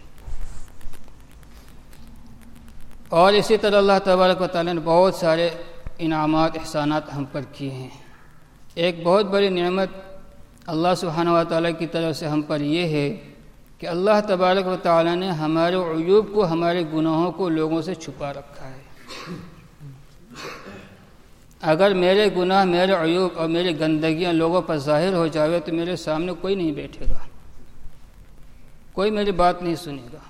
اور اسی طرح اللہ تبارک و تعالی نے بہت سارے انعامات احسانات ہم پر کیے ہیں۔ ایک بہت بڑی نعمت اللہ سبحانہ و تعالیٰ کی طرف سے ہم پر یہ ہے کہ اللہ تبارک و تعالیٰ نے ہمارے عیوب کو، ہمارے گناہوں کو لوگوں سے چھپا رکھا ہے۔ اگر میرے گناہ، میرے عیوب اور میری گندگیاں لوگوں پر ظاہر ہو جاوے تو میرے سامنے کوئی نہیں بیٹھے گا، کوئی میری بات نہیں سنے گا۔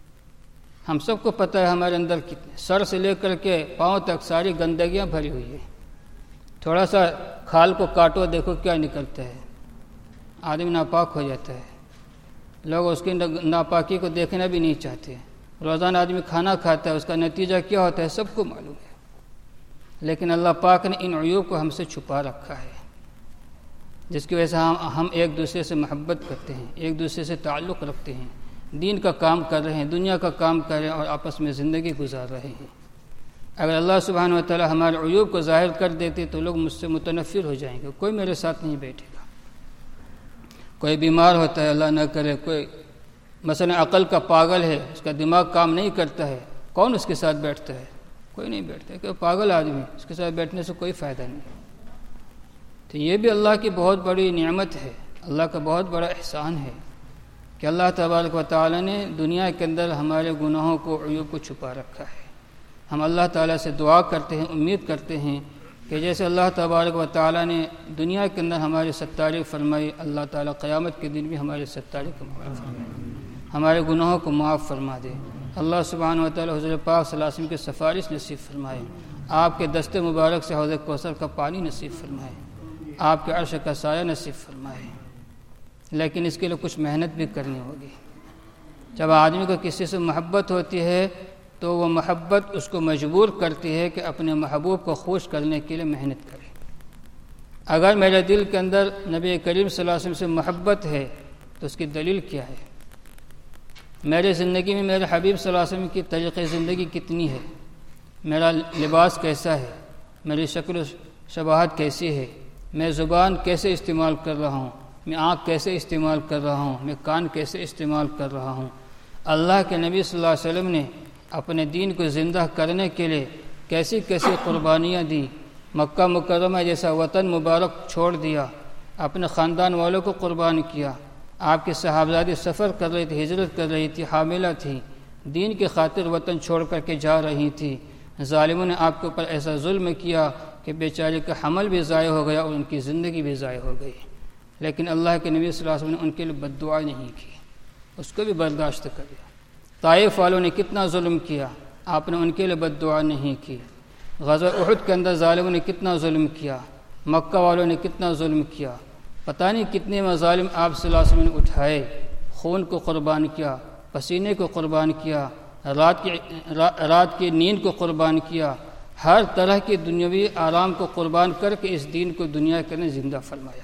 ہم سب کو پتہ ہے ہمارے اندر کتنے، سر سے لے کر کے پاؤں تک ساری گندگیاں بھری ہوئی ہیں۔ تھوڑا سا کھال کو کاٹو، دیکھو کیا نکلتا ہے، آدمی ناپاک ہو جاتا ہے۔ لوگ اس کی ناپاکی کو دیکھنا بھی نہیں چاہتے۔ روزانہ آدمی کھانا کھاتا ہے، اس کا نتیجہ کیا ہوتا ہے سب کو معلوم ہے، لیکن اللہ پاک نے ان عیوب کو ہم سے چھپا رکھا ہے، جس کی وجہ سے ہم ایک دوسرے سے محبت کرتے ہیں، ایک دوسرے سے تعلق رکھتے ہیں، دین کا کام کر رہے ہیں، دنیا کا کام کر رہے ہیں اور آپس میں زندگی گزار رہے ہیں۔ اگر اللہ سبحانہ و تعالی ہمارے عیوب کو ظاہر کر دیتے تو لوگ مجھ سے متنفر ہو جائیں گے، کوئی میرے ساتھ نہیں بیٹھے گا۔ کوئی بیمار ہوتا ہے، اللہ نہ کرے، کوئی مثلا عقل کا پاگل ہے، اس کا دماغ کام نہیں کرتا ہے، کون اس کے ساتھ بیٹھتا ہے؟ کوئی نہیں بیٹھتا ہے، کوئی پاگل آدمی، اس کے ساتھ بیٹھنے سے کوئی فائدہ نہیں۔ تو یہ بھی اللہ کی بہت بڑی نعمت ہے، اللہ کا بہت بڑا احسان ہے کہ اللہ تبارک و تعالی نے دنیا کے اندر ہمارے گناہوں کو، عیوب کو چھپا رکھا ہے۔ ہم اللہ تعالیٰ سے دعا کرتے ہیں، امید کرتے ہیں کہ جیسے اللہ تبارک و تعالیٰ نے دنیا کے اندر ہماری ستاری فرمائی، اللہ تعالیٰ قیامت کے دن بھی ہماری ستاری کو معاف فرمائے، ہمارے گناہوں کو معاف فرما دے۔ اللہ سبحانہ و تعالیٰ حضور پاک صلی اللہ علیہ وسلم کی سفارش نصیب فرمائے، آپ کے دست مبارک سے حوض کوثر کا پانی نصیب فرمائے، آپ کے عرش کا سایہ نصیب فرمائے۔ لیکن اس کے لیے کچھ محنت بھی کرنی ہوگی۔ جب آدمی کو کسی سے محبت ہوتی ہے تو وہ محبت اس کو مجبور کرتی ہے کہ اپنے محبوب کو خوش کرنے کے لیے محنت کرے۔ اگر میرے دل کے اندر نبی کریم صلی اللہ علیہ وسلم سے محبت ہے تو اس کی دلیل کیا ہے؟ میرے زندگی میں میرے حبیب صلی اللہ علیہ وسلم کی طریقۂ زندگی کتنی ہے، میرا لباس کیسا ہے، میری شکل و شباہت کیسی ہے، میں زبان کیسے استعمال کر رہا ہوں، میں آنکھ کیسے استعمال کر رہا ہوں، میں کان کیسے استعمال کر رہا ہوں۔ اللہ کے نبی صلی اللہ علیہ وسلم نے اپنے دین کو زندہ کرنے کے لیے کیسی کیسی قربانیاں دی، مکہ مکرمہ جیسا وطن مبارک چھوڑ دیا، اپنے خاندان والوں کو قربان کیا۔ آپ کے صحابزادی سفر کر رہی تھی، ہجرت کر رہی تھی، حاملہ تھی، دین کی خاطر وطن چھوڑ کر کے جا رہی تھی۔ ظالموں نے آپ کے اوپر ایسا ظلم کیا کہ بیچارے کا حمل بھی ضائع ہو گیا اور ان کی زندگی بھی ضائع ہو گئی، لیکن اللہ کے نبی صلی اللہ علیہ وسلم نے ان کے لیے بد دعا نہیں کی، اس کو بھی برداشت کر لیا۔ طائف والوں نے کتنا ظلم کیا، آپ نے ان کے لیے بد دعا نہیں کی۔ غزوہ احد کے اندر ظالموں نے کتنا ظلم کیا، مکہ والوں نے کتنا ظلم کیا، پتہ نہیں کتنے مظالم آپ صلی اللہ علیہ وسلم نے اٹھائے، خون کو قربان کیا، پسینے کو قربان کیا، رات کی نیند کو قربان کیا، ہر طرح کی دنیاوی آرام کو قربان کر کے اس دین کو دنیا کے اندر زندہ فرمایا۔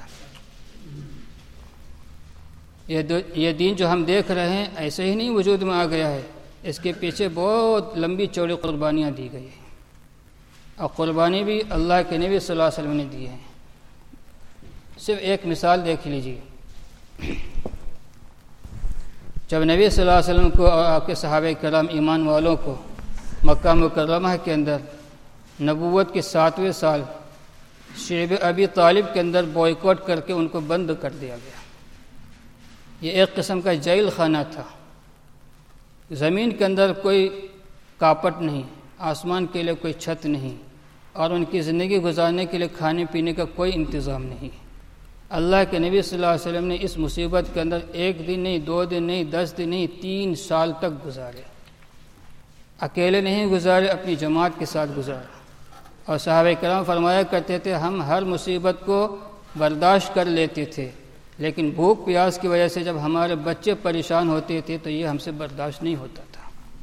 یہ دین جو ہم دیکھ رہے ہیں ایسے ہی نہیں وجود میں آ گیا ہے، اس کے پیچھے بہت لمبی چوڑی قربانیاں دی گئی ہیں، اور قربانی بھی اللہ کے نبی صلی اللہ علیہ وسلم نے دی ہے۔ صرف ایک مثال دیکھ لیجیے، جب نبی صلی اللہ علیہ وسلم کو اور آپ کے صحابہ کرام ایمان والوں کو مکہ مکرمہ کے اندر نبوت کے 7ویں سال شیب ابی طالب کے اندر بوائیکاٹ کر کے ان کو بند کر دیا گیا۔ یہ ایک قسم کا جیل خانہ تھا، زمین کے اندر کوئی کاپٹ نہیں، آسمان کے لیے کوئی چھت نہیں، اور ان کی زندگی گزارنے کے لیے کھانے پینے کا کوئی انتظام نہیں۔ اللہ کے نبی صلی اللہ علیہ وسلم نے اس مصیبت کے اندر 1 دن نہیں، 2 دن نہیں، 10 دن نہیں، 3 سال تک گزارے۔ اکیلے نہیں گزارے، اپنی جماعت کے ساتھ گزارا۔ اور صحابہ کرام فرمایا کرتے تھے ہم ہر مصیبت کو برداشت کر لیتے تھے، لیکن بھوک پیاس کی وجہ سے جب ہمارے بچے پریشان ہوتے تھے تو یہ ہم سے برداشت نہیں ہوتا تھا۔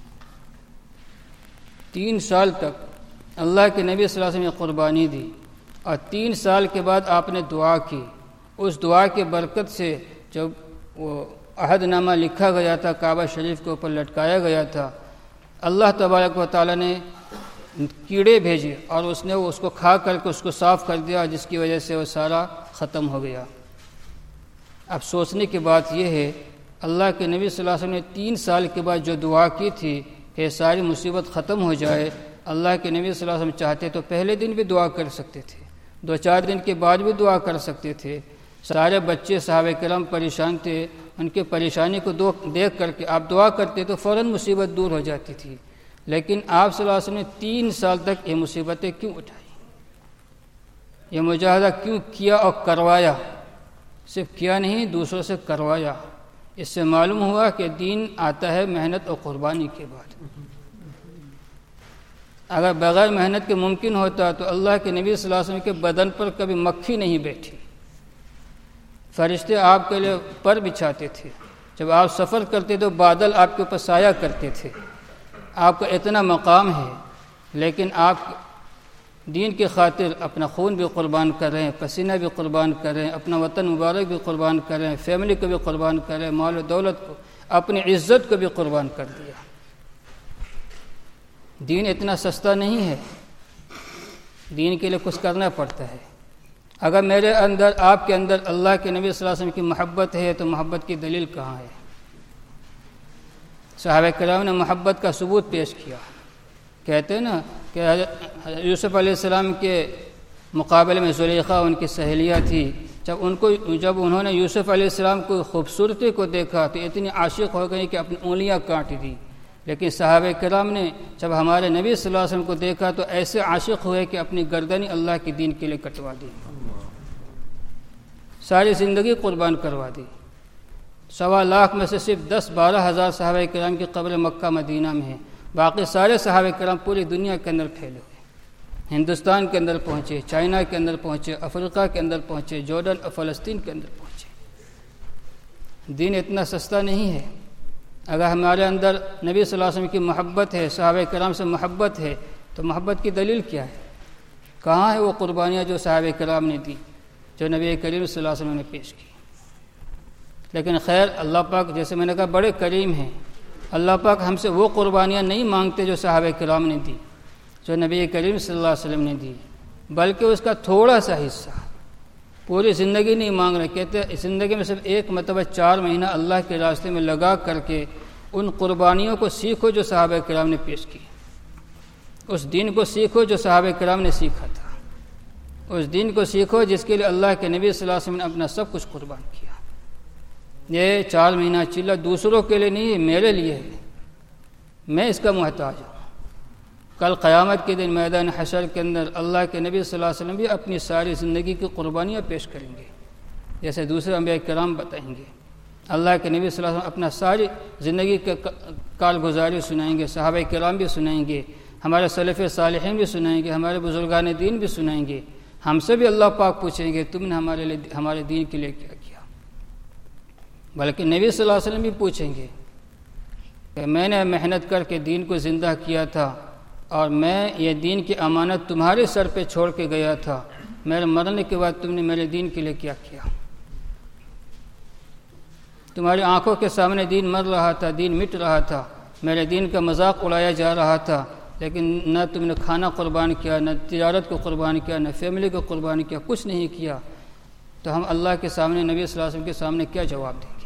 3 سال تک اللہ کے نبی صلی اللہ علیہ وسلم نے قربانی دی، اور 3 سال کے بعد آپ نے دعا کی۔ اس دعا کی برکت سے جب وہ عہد نامہ لکھا گیا تھا، کعبہ شریف کے اوپر لٹکایا گیا تھا، اللہ تبارک و تعالیٰ نے کیڑے بھیجے اور اس نے اس کو کھا کر کے اس کو صاف کر دیا، جس کی وجہ سے وہ سارا ختم ہو گیا۔ اب سوچنے کی بات یہ ہے، اللہ کے نبی صلی اللہ علیہ وسلم نے 3 سال کے بعد جو دعا کی تھی کہ ساری مصیبت ختم ہو جائے، اللہ کے نبی صلی اللہ علیہ وسلم چاہتے تو پہلے دن بھی دعا کر سکتے تھے، 2-4 دن کے بعد بھی دعا کر سکتے تھے۔ سارے بچے صحابہ کرام پریشان تھے، ان کے پریشانی کو دیکھ کر کے آپ دعا کرتے تو فوراً مصیبت دور ہو جاتی تھی، لیکن آپ صلی اللہ علیہ وسلم نے 3 سال تک یہ مصیبتیں کیوں اٹھائی، یہ مجاہدہ کیوں کیا اور کروایا؟ صرف کیا نہیں، دوسروں سے کروایا۔ اس سے معلوم ہوا کہ دین آتا ہے محنت اور قربانی کے بعد۔ اگر بغیر محنت کے ممکن ہوتا تو اللہ کے نبی صلی اللہ علیہ وسلم کے بدن پر کبھی مکھی نہیں بیٹھی، فرشتے آپ کے لیے پر بچھاتے تھے، جب آپ سفر کرتے تو بادل آپ کے اوپر سایہ کرتے تھے۔ آپ کا اتنا مقام ہے، لیکن آپ دین کی خاطر اپنا خون بھی قربان کر رہے ہیں، پسینہ بھی قربان کر رہے ہیں، اپنا وطن مبارک بھی قربان کر رہے ہیں، فیملی کو بھی قربان کر رہے ہیں، مال و دولت کو، اپنی عزت کو بھی قربان کر دیا۔ دین اتنا سستا نہیں ہے، دین کے لیے کچھ کرنا پڑتا ہے۔ اگر میرے اندر، آپ کے اندر اللہ کے نبی صلی اللہ علیہ وسلم کی محبت ہے تو محبت کی دلیل کہاں ہے؟ صحابہ کرام نے محبت کا ثبوت پیش کیا۔ کہتے ہیں نا کہ یوسف علیہ السلام کے مقابلے میں زلیخا ان کی سہیلیہ تھی، جب انہوں نے یوسف علیہ السلام کو خوبصورتی کو دیکھا تو اتنی عاشق ہو گئی کہ اپنی انگلیاں کاٹ دی، لیکن صحابہ کرام نے جب ہمارے نبی صلی اللہ علیہ وسلم کو دیکھا تو ایسے عاشق ہوئے کہ اپنی گردنی اللہ کے دین کے لیے کٹوا دی، ساری زندگی قربان کروا دی۔ 1.25 لاکھ میں سے صرف 10-12 ہزار صحابہ کرام کی قبر مکہ مدینہ میں ہے، باقی سارے صحابہ کرام پوری دنیا کے اندر پھیلے ہوئے، ہندوستان کے اندر پہنچے، چائنا کے اندر پہنچے، افریقہ کے اندر پہنچے، جارڈن اور فلسطین کے اندر پہنچے۔ دین اتنا سستا نہیں ہے۔ اگر ہمارے اندر نبی صلی اللہ علیہ وسلم کی محبت ہے، صحابہ کرام سے محبت ہے، تو محبت کی دلیل کیا ہے؟ کہاں ہے وہ قربانیاں جو صحابہ کرام نے دی، جو نبی کریم صلی اللہ علیہ وسلم نے پیش کی؟ لیکن خیر، اللہ پاک جیسے میں نے کہا بڑے کریم ہیں، اللہ پاک ہم سے وہ قربانیاں نہیں مانگتے جو صحابہ کرام نے دی، جو نبی کریم صلی اللہ علیہ وسلم نے دی، بلکہ اس کا تھوڑا سا حصہ، پوری زندگی نہیں مانگ رہے۔ کہتے ہیں زندگی میں صرف 1 مرتبہ 4 مہینہ اللہ کے راستے میں لگا کر کے ان قربانیوں کو سیکھو جو صحابہ کرام نے پیش کی، اس دین کو سیکھو جو صحابہ کرام نے سیکھا تھا، اس دین کو سیکھو جس کے لیے اللہ کے نبی صلی اللہ علیہ وسلم نے اپنا سب کچھ قربان کیا۔ یہ 4 مہینہ چلہ دوسروں کے لیے نہیں ہے، میرے لیے ہے، میں اس کا محتاج ہوں۔ کل قیامت کے دن میدان حشر کے اندر اللہ کے نبی صلی اللہ علیہ وسلم بھی اپنی ساری زندگی کی قربانیاں پیش کریں گے، جیسے دوسرے انبیاء کرام بتائیں گے۔ اللہ کے نبی صلی اللہ علیہ وسلم اپنا ساری زندگی کے کارگزاری سنائیں گے، صحابہ کرام بھی سنائیں گے، ہمارے سلف صالحین بھی سنائیں گے، ہمارے بزرگان دین بھی سنائیں گے۔ ہم سے بھی اللہ پاک پوچھیں گے تم نے ہمارے دین کے لیے کیا کیا، بلکہ نبی صلی اللہ علیہ وسلم بھی پوچھیں گے کہ میں نے محنت کر کے دین کو زندہ کیا تھا اور میں یہ دین کی امانت تمہارے سر پہ چھوڑ کے گیا تھا، میرے مرنے کے بعد تم نے میرے دین کے لیے کیا کیا؟ تمہاری آنکھوں کے سامنے دین مر رہا تھا، دین مٹ رہا تھا، میرے دین کا مذاق اڑایا جا رہا تھا، لیکن نہ تم نے کھانا قربان کیا، نہ تجارت کو قربان کیا، نہ فیملی کو قربان کیا، کچھ نہیں کیا، تو ہم اللہ کے سامنے نبی صلی اللہ علیہ وسلم کے سامنے کیا جواب دیں گے؟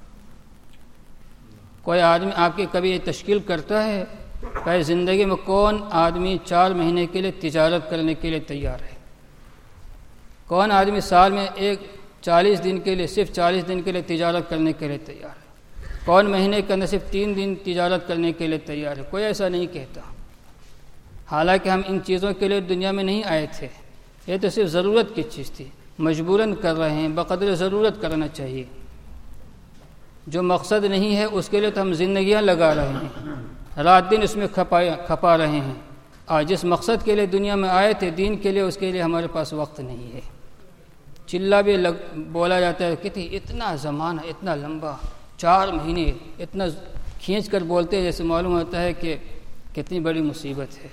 کوئی آدمی آپ کی کبھی یہ تشکیل کرتا ہے کہ زندگی میں کون آدمی 4 مہینے کے لیے تجارت کرنے کے لیے تیار ہے؟ کون آدمی سال میں 40 دن کے لیے، صرف 40 دن کے لیے تجارت کرنے کے لیے تیار ہے؟ کون مہینے کے اندر صرف 3 دن تجارت کرنے کے لیے تیار ہے؟ کوئی ایسا نہیں کہتا۔ حالانکہ ہم ان چیزوں کے لیے دنیا میں نہیں آئے تھے، یہ تو صرف ضرورت کی چیز تھی، مجبوراً کر رہے ہیں، بقدر ضرورت کرنا چاہیے۔ جو مقصد نہیں ہے اس کے لیے تو ہم زندگیاں لگا رہے ہیں، رات دن اس میں کھپا رہے ہیں، اور جس مقصد کے لیے دنیا میں آئے تھے دین کے لیے، اس کے لیے ہمارے پاس وقت نہیں ہے۔ چلا بھی بولا جاتا ہے کہ اتنا زمانہ اتنا لمبا، 4 مہینے، اتنا کھینچ کر بولتے ہیں جیسے معلوم ہوتا ہے کہ کتنی بڑی مصیبت ہے۔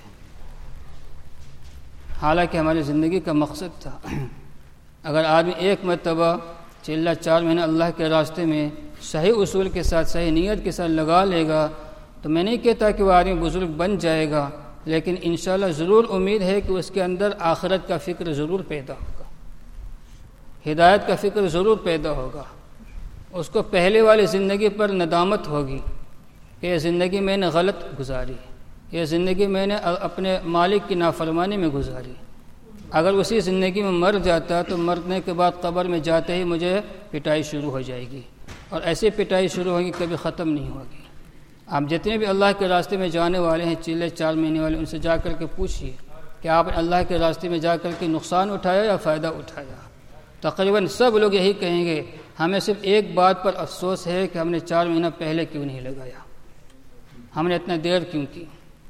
حالانکہ ہماری زندگی کا مقصد تھا، اگر آدمی ایک مرتبہ چلا 4 مہینہ اللہ کے راستے میں صحیح اصول کے ساتھ، صحیح نیت کے ساتھ لگا لے گا، تو میں نہیں کہتا کہ وہ آدمی بزرگ بن جائے گا، لیکن انشاءاللہ ضرور امید ہے کہ اس کے اندر آخرت کا فکر ضرور پیدا ہوگا، ہدایت کا فکر ضرور پیدا ہوگا۔ اس کو پہلے والی زندگی پر ندامت ہوگی کہ یہ زندگی میں نے غلط گزاری، یہ زندگی میں نے اپنے مالک کی نافرمانی میں گزاری۔ اگر اسی زندگی میں مر جاتا تو مرنے کے بعد قبر میں جاتے ہی مجھے پٹائی شروع ہو جائے گی، اور ایسی پٹائی شروع ہوگی کبھی ختم نہیں ہوگی۔ آپ جتنے بھی اللہ کے راستے میں جانے والے ہیں، چلے 4 مہینے والے، ان سے جا کر کے پوچھیے کہ آپ نے اللہ کے راستے میں جا کر کے نقصان اٹھایا یا فائدہ اٹھایا؟ تقریباً سب لوگ یہی کہیں گے، ہمیں صرف ایک بات پر افسوس ہے کہ ہم نے 4 مہینہ پہلے کیوں نہیں لگایا، ہم نے اتنا دیر کیوں کی۔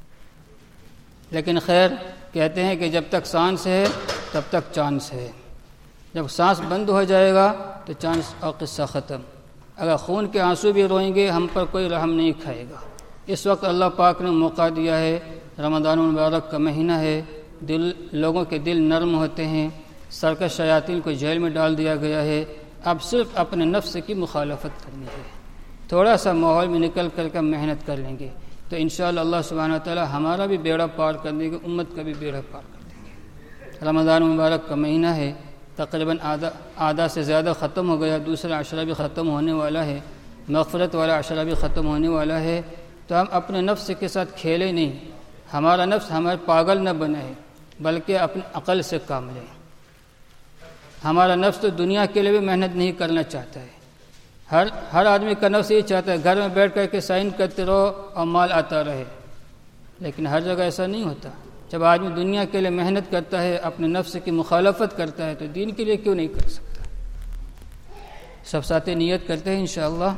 لیکن خیر، کہتے ہیں کہ جب تک سانس ہے تب تک چانس ہے، جب سانس بند ہو جائے گا تو چانس اور قصہ ختم۔ اگر خون کے آنسو بھی روئیں گے ہم پر کوئی رحم نہیں کھائے گا۔ اس وقت اللہ پاک نے موقع دیا ہے، رمضان المبارک کا مہینہ ہے، لوگوں کے دل نرم ہوتے ہیں، سرکش شیاطین کو جیل میں ڈال دیا گیا ہے، اب صرف اپنے نفس کی مخالفت کرنی ہے، تھوڑا سا ماحول میں نکل کر کے محنت کر لیں گے تو انشاءاللہ اللہ سبحانہ وتعالی ہمارا بھی بیڑا پار کر دیں گے، امت کا بھی بیڑا پار کر دیں گے۔ رمضان مبارک کا مہینہ ہے، تقریباً آدھا سے زیادہ ختم ہو گیا، دوسرا عشرہ بھی ختم ہونے والا ہے، مغفرت والا عشرہ بھی ختم ہونے والا ہے، تو ہم اپنے نفس کے ساتھ کھیلیں نہیں، ہمارا نفس ہمارے پاگل نہ بنے بلکہ اپنی عقل سے کام لیں۔ ہمارا نفس تو دنیا کے لیے بھی محنت نہیں کرنا چاہتا ہے، ہر آدمی کا نفس یہ چاہتا ہے گھر میں بیٹھ کر کے سائن کرتے رہو اور مال آتا رہے، لیکن ہر جگہ ایسا نہیں ہوتا۔ جب آدمی دنیا کے لیے محنت کرتا ہے، اپنے نفس کی مخالفت کرتا ہے، تو دین کے لیے کیوں نہیں کر سکتا؟ سب ساتھ نیت کرتے ہیں انشاءاللہ،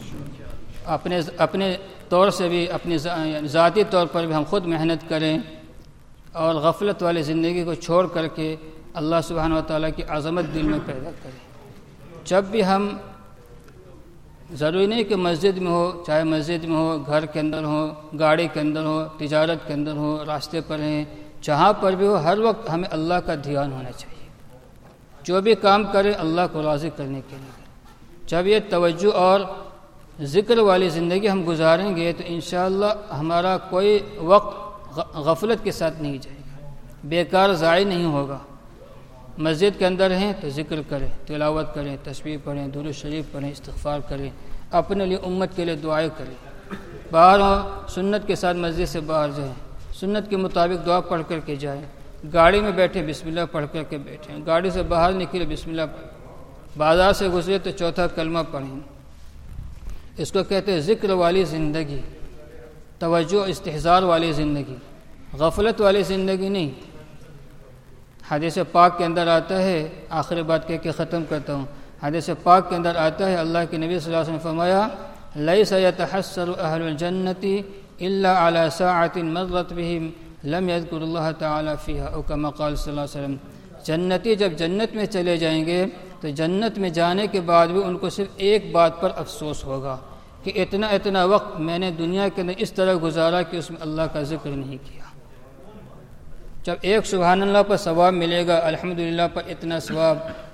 اپنے طور سے بھی، اپنے ذاتی طور پر بھی ہم خود محنت کریں اور غفلت والی زندگی کو چھوڑ کر کے اللہ سبحانہ وتعالیٰ کی عظمت دل میں پیدا کریں۔ جب بھی ہم، ضروری نہیں کہ مسجد میں ہو، چاہے مسجد میں ہو، گھر کے اندر ہو، گاڑی کے اندر ہو، تجارت کے اندر ہو، راستے پر ہیں، جہاں پر بھی ہو، ہر وقت ہمیں اللہ کا دھیان ہونا چاہیے۔ جو بھی کام کریں اللہ کو راضی کرنے کے لیے۔ جب یہ توجہ اور ذکر والی زندگی ہم گزاریں گے تو انشاءاللہ ہمارا کوئی وقت غفلت کے ساتھ نہیں جائے گا، بیکار ضائع نہیں ہوگا۔ مسجد کے اندر ہیں تو ذکر کریں، تلاوت کریں، تسبیح پڑھیں، درود شریف پڑھیں، استغفار کریں، اپنے لیے، امت کے لیے دعائیں کریں۔ باہر ہوں سنت کے ساتھ مسجد سے باہر جائیں، سنت کے مطابق دعا پڑھ کر کے جائیں، گاڑی میں بیٹھے بسم اللہ پڑھ کر کے بیٹھیں، گاڑی سے باہر نکلے بسم اللہ پڑھیں، بازار سے گزرے تو چوتھا کلمہ پڑھیں۔ اس کو کہتے ہیں ذکر والی زندگی، توجہ استحضار والی زندگی، غفلت والی زندگی نہیں۔ حدیث پاک کے اندر آتا ہے، آخری بات کہہ کے ختم کرتا ہوں، حدیث پاک کے اندر آتا ہے اللہ کے نبی صلی اللہ علیہ وسلم نے فرمایا لیس یتحسر اہل الجنۃ الا علی ساعۃ مرت بہم لم یذکر اللہ تعالی فیہا او کما قال صلی اللہ علیہ وسلم۔ جنتی جب جنت میں چلے جائیں گے تو جنت میں جانے کے بعد بھی ان کو صرف ایک بات پر افسوس ہوگا کہ اتنا وقت میں نے دنیا کے اندر اس طرح گزارا کہ اس میں اللہ کا ذکر نہیں کیا۔ جب ایک سبحان اللہ پر ثواب ملے گا، الحمدللہ پر اتنا ثواب،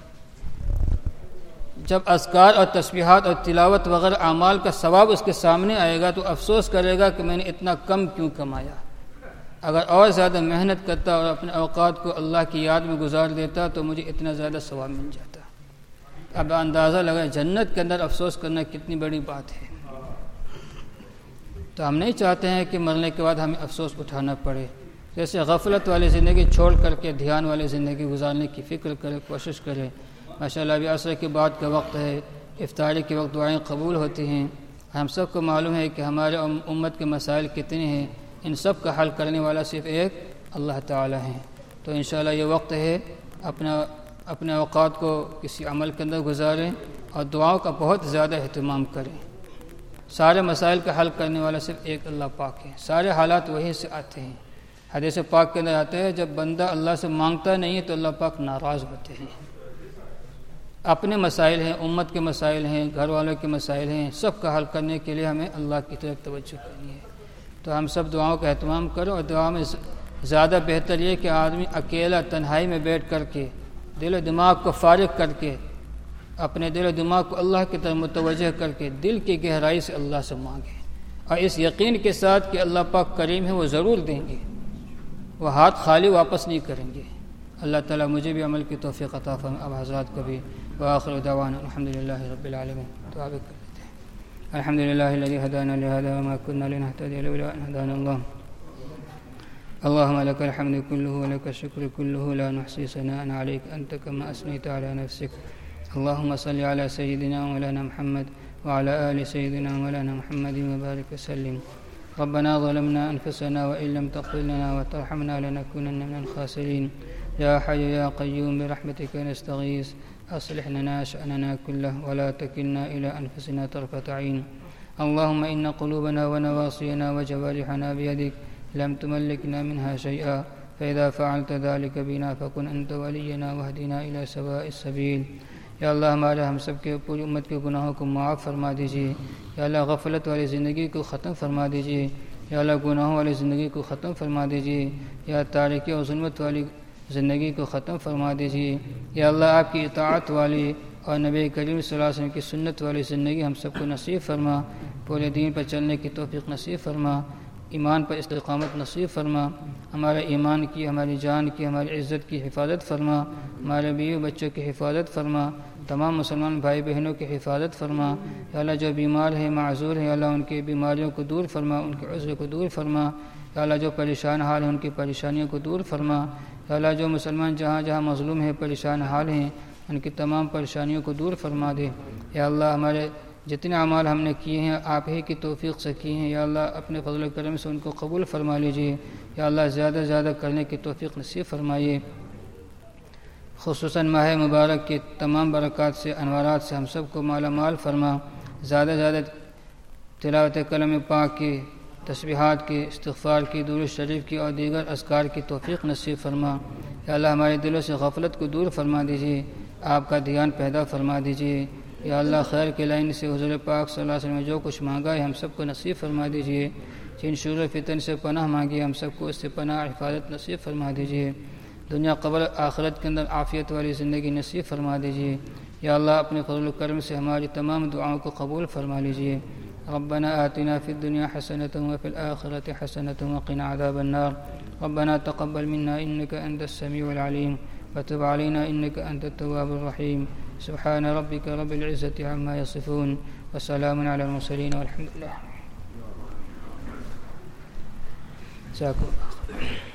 جب اذکار اور تسبیحات اور تلاوت وغیرہ اعمال کا ثواب اس کے سامنے آئے گا تو افسوس کرے گا کہ میں نے اتنا کم کیوں کمایا۔ اگر اور زیادہ محنت کرتا اور اپنے اوقات کو اللہ کی یاد میں گزار دیتا تو مجھے اتنا زیادہ ثواب مل جاتا۔ اب اندازہ لگا جنت کے اندر افسوس کرنا کتنی بڑی بات ہے۔ تو ہم نہیں چاہتے ہیں کہ مرنے کے بعد ہمیں افسوس اٹھانا پڑے۔ جیسے غفلت والی زندگی چھوڑ کر کے دھیان والی زندگی گزارنے کی فکر کرے، کوشش کرے۔ ماشاءاللہ ابھی عصر کے بعد کا وقت ہے، افطاری کے وقت دعائیں قبول ہوتی ہیں۔ ہم سب کو معلوم ہے کہ ہمارے امت کے مسائل کتنے ہیں، ان سب کا حل کرنے والا صرف ایک اللہ تعالی ہے۔ تو انشاءاللہ یہ وقت ہے اپنے اوقات کو کسی عمل کے اندر گزاریں اور دعاؤں کا بہت زیادہ اہتمام کریں۔ سارے مسائل کا حل کرنے والا صرف ایک اللہ پاک ہے، سارے حالات وہی سے آتے ہیں۔ حدیث پاک کے اندر آتا ہے جب بندہ اللہ سے مانگتا نہیں ہے تو اللہ پاک ناراض ہوتے ہیں۔ اپنے مسائل ہیں، امت کے مسائل ہیں، گھر والوں کے مسائل ہیں، سب کا حل کرنے کے لیے ہمیں اللہ کی طرف توجہ کرنی ہے۔ تو ہم سب دعاؤں کا اہتمام کریں، اور دعا میں زیادہ بہتر یہ کہ آدمی اکیلا تنہائی میں بیٹھ کر کے دل و دماغ کو فارغ کر کے اپنے دل و دماغ کو اللہ کی طرف متوجہ کر کے دل کی گہرائی سے اللہ سے مانگے، اور اس یقین کے ساتھ کہ اللہ پاک کریم ہے، وہ ضرور دیں گے، وہ ہاتھ خالی واپس نہیں کریں گے۔ اللہ تعالیٰ مجھے بھی عمل کی توفیق عطا فرمائے، اب حضرات کو بھی۔ وآخر دعوانا الحمدللہ رب العالمین۔ تو آگے کر لیتے ہیں۔ الحمدللہ الذی ہدانا لہذا وما كنا لنهتدی لولا ان هدانا الله۔ اللهم لك الحمد كله ولك الشكر كله لا نحصي ثناء عليك أنت كما أثنيت على نفسك۔ اللهم صل على سيدنا مولانا محمد وعلى آل سيدنا مولانا محمد وبارك وسلم۔ ربنا ظلمنا أنفسنا وإن لم تغفر لنا وترحمنا لنكونن من الخاسرين۔ يا حي يا قيوم برحمتك نستغيث، أصلح لنا شأننا كله ولا تكلنا إلى أنفسنا طرفة عين۔ اللهم إن قلوبنا ونواصينا وجوارحنا بيدك، لم تملكنا منها شيئا، فإذا فعلت ذلك بنا فكن أنت ولينا واهدنا إلى سواء السبيل۔ یا اللہ ہمارے ہم سب کے پوری امت کے گناہوں کو معاف فرما دیجیے۔ یا اللہ غفلت والی زندگی کو ختم فرما دیجیے۔ یا اللہ گناہوں والی زندگی کو ختم فرما دیجیے۔ یا تاریکی اور ظلمت والی زندگی کو ختم فرما دیجیے۔ یا اللہ آپ کی اطاعت والی اور نبی کریم صلی اللہ علیہ وسلم کی سنت والی زندگی ہم سب کو نصیب فرما، پورے دین پر چلنے کی توفیق نصیب فرما، ایمان پر استقامت نصیب فرما، ہمارے ایمان کی، ہماری جان کی، ہماری عزت کی حفاظت فرما، ہمارے بیوی بچوں کی حفاظت فرما، تمام مسلمان بھائی بہنوں کی حفاظت فرما۔ یا اللہ جو بیمار ہیں، معذور ہیں، یا اللہ ان کی بیماریوں کو دور فرما، ان کے عذر کو دور فرما۔ یا اللہ جو پریشان حال ہیں ان کی پریشانیوں کو دور فرما۔ یا اللہ جو مسلمان جہاں جہاں مظلوم ہیں، پریشان حال ہیں، ان کی تمام پریشانیوں کو دور فرما دے۔ یا اللہ ہمارے جتنے اعمال ہم نے کیے ہیں آپ ہی کی توفیق سے کیے ہیں، یا اللہ اپنے فضل و کرم سے ان کو قبول فرما لیجیے۔ یا اللہ زیادہ زیادہ کرنے کی توفیق نصیب فرمائیے۔ خصوصاً ماہ مبارک کے تمام برکات سے، انوارات سے ہم سب کو مالا مال فرما۔ زیادہ زیادہ تلاوت کلام پاک کی، تسبیحات کی، استغفار کی، درود شریف کی اور دیگر اذکار کی توفیق نصیب فرما۔ یا اللہ ہمارے دلوں سے غفلت کو دور فرما دیجیے، آپ کا دھیان پیدا فرما دیجیے۔ یا اللہ خیر کے لائن سے حضور پاک صلی اللہ علیہ وسلم نے جو کچھ مانگا ہے ہم سب کو نصیب فرما دیجیے۔ جن شرور و فتن سے پناہ مانگی ہم سب کو اس سے پناہ حفاظت نصیب فرما دیجیے۔ دنیا قبر آخرت کے اندر عافیت والی زندگی نصیب فرما دیجیے۔ یا اللہ اپنے فضل و کرم سے ہماری تمام دعاؤں کو قبول فرما لیجیے۔ ربنا آتنا فی الدنیا حسنة وفی الآخرة حسنة وقنا عذاب النار۔ ربنا تقبل منا إنك أنت السميع العليم وتب علينا إنك أنت التواب الرحيم۔ سبحان ربك رب العزة عما يصفون وسلام على المرسلين والحمد لله۔ جزاک اللہ خیر.